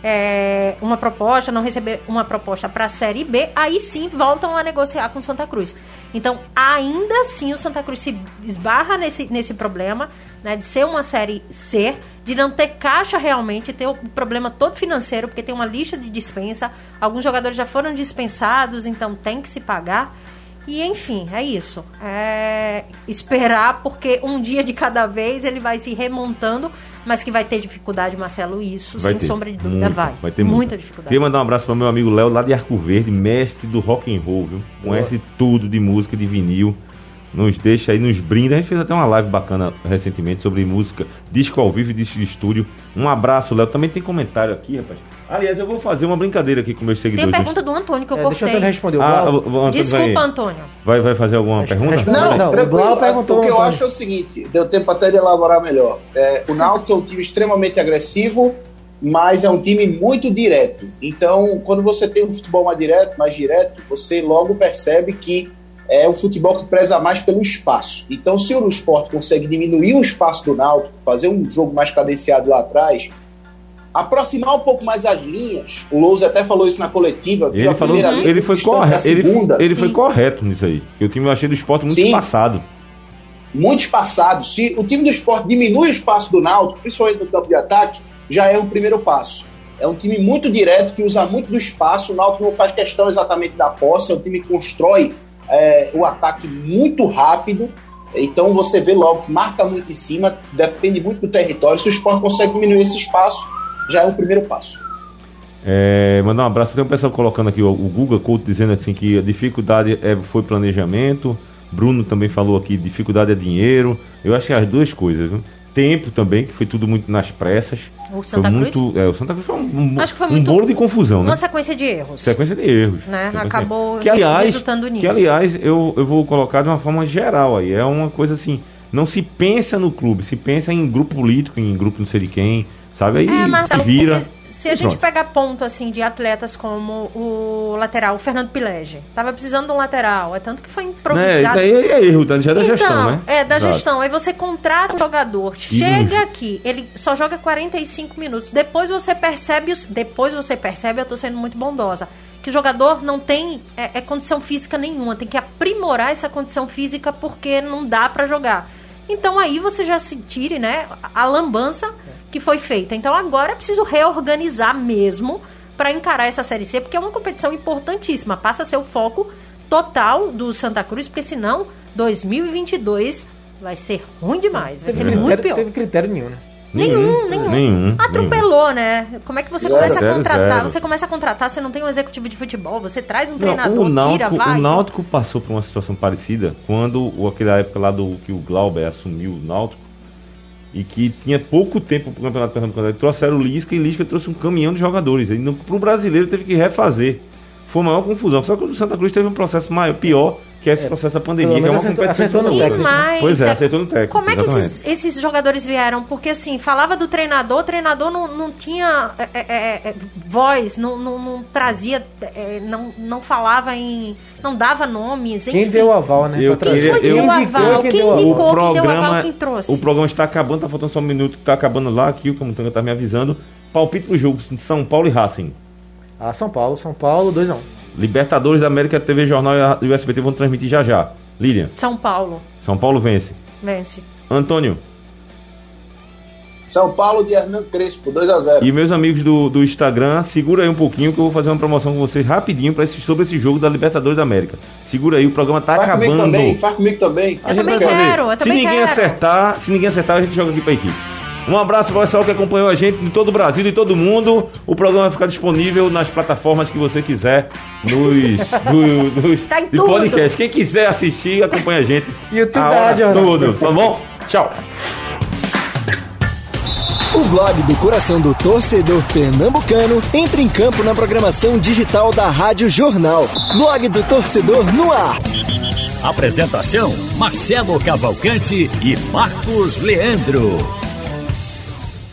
é, uma proposta, não receber uma proposta para a Série B, aí sim voltam a negociar com o Santa Cruz. Então, ainda assim, o Santa Cruz se esbarra nesse, nesse problema, né, de ser uma Série C, de não ter caixa realmente, ter o problema todo financeiro, porque tem uma lista de dispensa, alguns jogadores já foram dispensados, então tem que se pagar. E, enfim, é isso. É esperar, porque um dia de cada vez ele vai se remontando, mas que vai ter dificuldade, Marcelo, isso, vai sem ter. sombra de dúvida, Muita, vai. vai ter muita muita. dificuldade. Queria mandar um abraço para o meu amigo Léo, lá de Arco Verde, mestre do rock and roll, viu? Conhece tudo de música, de vinil. Nos deixa aí, nos brinda. A gente fez até uma live bacana recentemente sobre música, disco ao vivo e disco de estúdio. Um abraço, Léo. Também tem comentário aqui, rapaz. Aliás, eu vou fazer uma brincadeira aqui com meus seguidores. Tem pergunta do Antônio que eu é, cortei. Deixa o Antônio responder. O ah, Blau... o, o Antônio Desculpa, vai, Antônio. Vai, vai fazer alguma pergunta? Não, Não, tranquilo. o Blau perguntou O que eu Antônio. acho é o seguinte, deu tempo até de elaborar melhor. É, o Náutico é um time extremamente agressivo, mas é um time muito direto. Então, quando você tem um futebol mais direto, mais direto, você logo percebe que é um futebol que preza mais pelo espaço. Então, se o Sport consegue diminuir o espaço do Náutico, fazer um jogo mais cadenciado lá atrás, aproximar um pouco mais as linhas, o Lousa até falou isso na coletiva, Ele, a falou, linha, ele, foi, correto, ele, segunda, ele foi Sim. correto nisso aí. Eu time eu achei do Sport muito Sim. espaçado. muito espaçado. Se o time do Sport diminui o espaço do Náutico, principalmente no campo de ataque, já é um primeiro passo. É um time muito direto, que usa muito do espaço. O Náutico não faz questão exatamente da posse, é um time que constrói é, o ataque muito rápido. Então você vê logo que marca muito em cima, depende muito do território. Se o Sport consegue diminuir esse espaço, já é um primeiro passo. É, mandar um abraço. Tem um pessoal colocando aqui o, o Guga Couto dizendo assim que a dificuldade é, foi planejamento. Bruno também falou aqui, dificuldade é dinheiro. Eu acho que é as duas coisas, viu? Tempo também, que foi tudo muito nas pressas. O Santa foi Cruz? muito, é, o Santa Cruz foi um, Acho que foi um muito- bolo de confusão, Uma né? sequência de erros. Sequência de erros. Né? Sequência de Acabou erros. que, aliás, resultando nisso. Que, aliás, eu, eu vou colocar de uma forma geral aí. É uma coisa assim, não se pensa no clube, se pensa em grupo político, em grupo não sei de quem, sabe? Aí É, Marcelo, vira. porque se a e gente pronto. pegar ponto assim de atletas como o lateral, o Fernando Pilege, tava precisando de um lateral, é tanto que foi Né, improvisado. isso aí é erro, tá? Já é da Então, gestão, né? é da Exato. gestão. Aí você contrata um jogador, E chega não- aqui, ele só joga quarenta e cinco minutos. Depois você percebe, os- depois você percebe, eu tô sendo muito bondosa, que o jogador não tem é, é condição física nenhuma, tem que aprimorar essa condição física porque não dá pra jogar. Então aí você já se tire, né, a lambança que foi feita. Então agora é preciso reorganizar mesmo para encarar essa Série C, porque é uma competição importantíssima. Passa a ser o foco total do Santa Cruz, porque senão dois mil e vinte e dois vai ser ruim demais, vai ser Teve muito critério, pior. teve critério nenhum, né? Nenhum, nenhum. Nenhum. Atropelou, né? Como é que você Zero, começa a zero, contratar? zero. Você começa a contratar, você não tem um executivo de futebol, você traz um Não, treinador, o Náutico, tira, vai. o Náutico passou por uma situação parecida quando o- aquela época lá do que o Glauber assumiu o Náutico e que tinha pouco tempo para o Campeonato Pernambucano. Trouxeram o Lisca e Lisca trouxe um caminhão de jogadores. E para o brasileiro teve que refazer. Foi uma maior confusão. Só que o Santa Cruz teve um processo maior, pior, que é esse processo da pandemia, pelo que é uma menos acertou- competição acertou no E outra. técnico. mais, Pois é, é, acertou no técnico. como é que exatamente. esses, esses jogadores vieram? Porque assim, falava do treinador, o treinador não, não tinha é, é, é, voz, não, não, não trazia, é, não, não falava em. Não dava nomes, enfim. Quem deu o aval, né? Eu pra Quem queria- foi que eu- deu o indicou aval? quem Quem deu o indicou, aval. quem deu o programa- aval, quem trouxe? O programa está acabando, tá faltando só um minuto, tá acabando lá, aqui o Camutanga tá me avisando. Palpite pro jogo, São Paulo e Racing. Ah, São Paulo, São Paulo, dois a um. Libertadores da América, T V Jornal e o S B T vão transmitir já já. Lilian, São Paulo São Paulo vence. vence. Antônio, São Paulo de Hernan Crespo, dois a zero. e meus amigos do, do Instagram, segura aí um pouquinho que eu vou fazer uma promoção com vocês rapidinho pra esse, sobre esse jogo da Libertadores da América. Segura aí, o programa tá Faz comigo acabando. também, faz comigo também. A Eu gente também vai fazer. quero, eu se também ninguém quero. acertar, se ninguém acertar, a gente joga aqui pra equipe. Um abraço pro pessoal que acompanhou a gente de todo o Brasil e de todo mundo. O programa vai ficar disponível nas plataformas que você quiser, nos, no, nos Tá em de tudo. podcast. Quem quiser assistir, acompanha a gente. YouTube A da hora Rádio Jornal. toda, tá bom? Tchau. O blog do coração do torcedor pernambucano entra em campo na programação digital da Rádio Jornal. Blog do torcedor no ar. Apresentação: Marcelo Cavalcante e Marcos Leandro.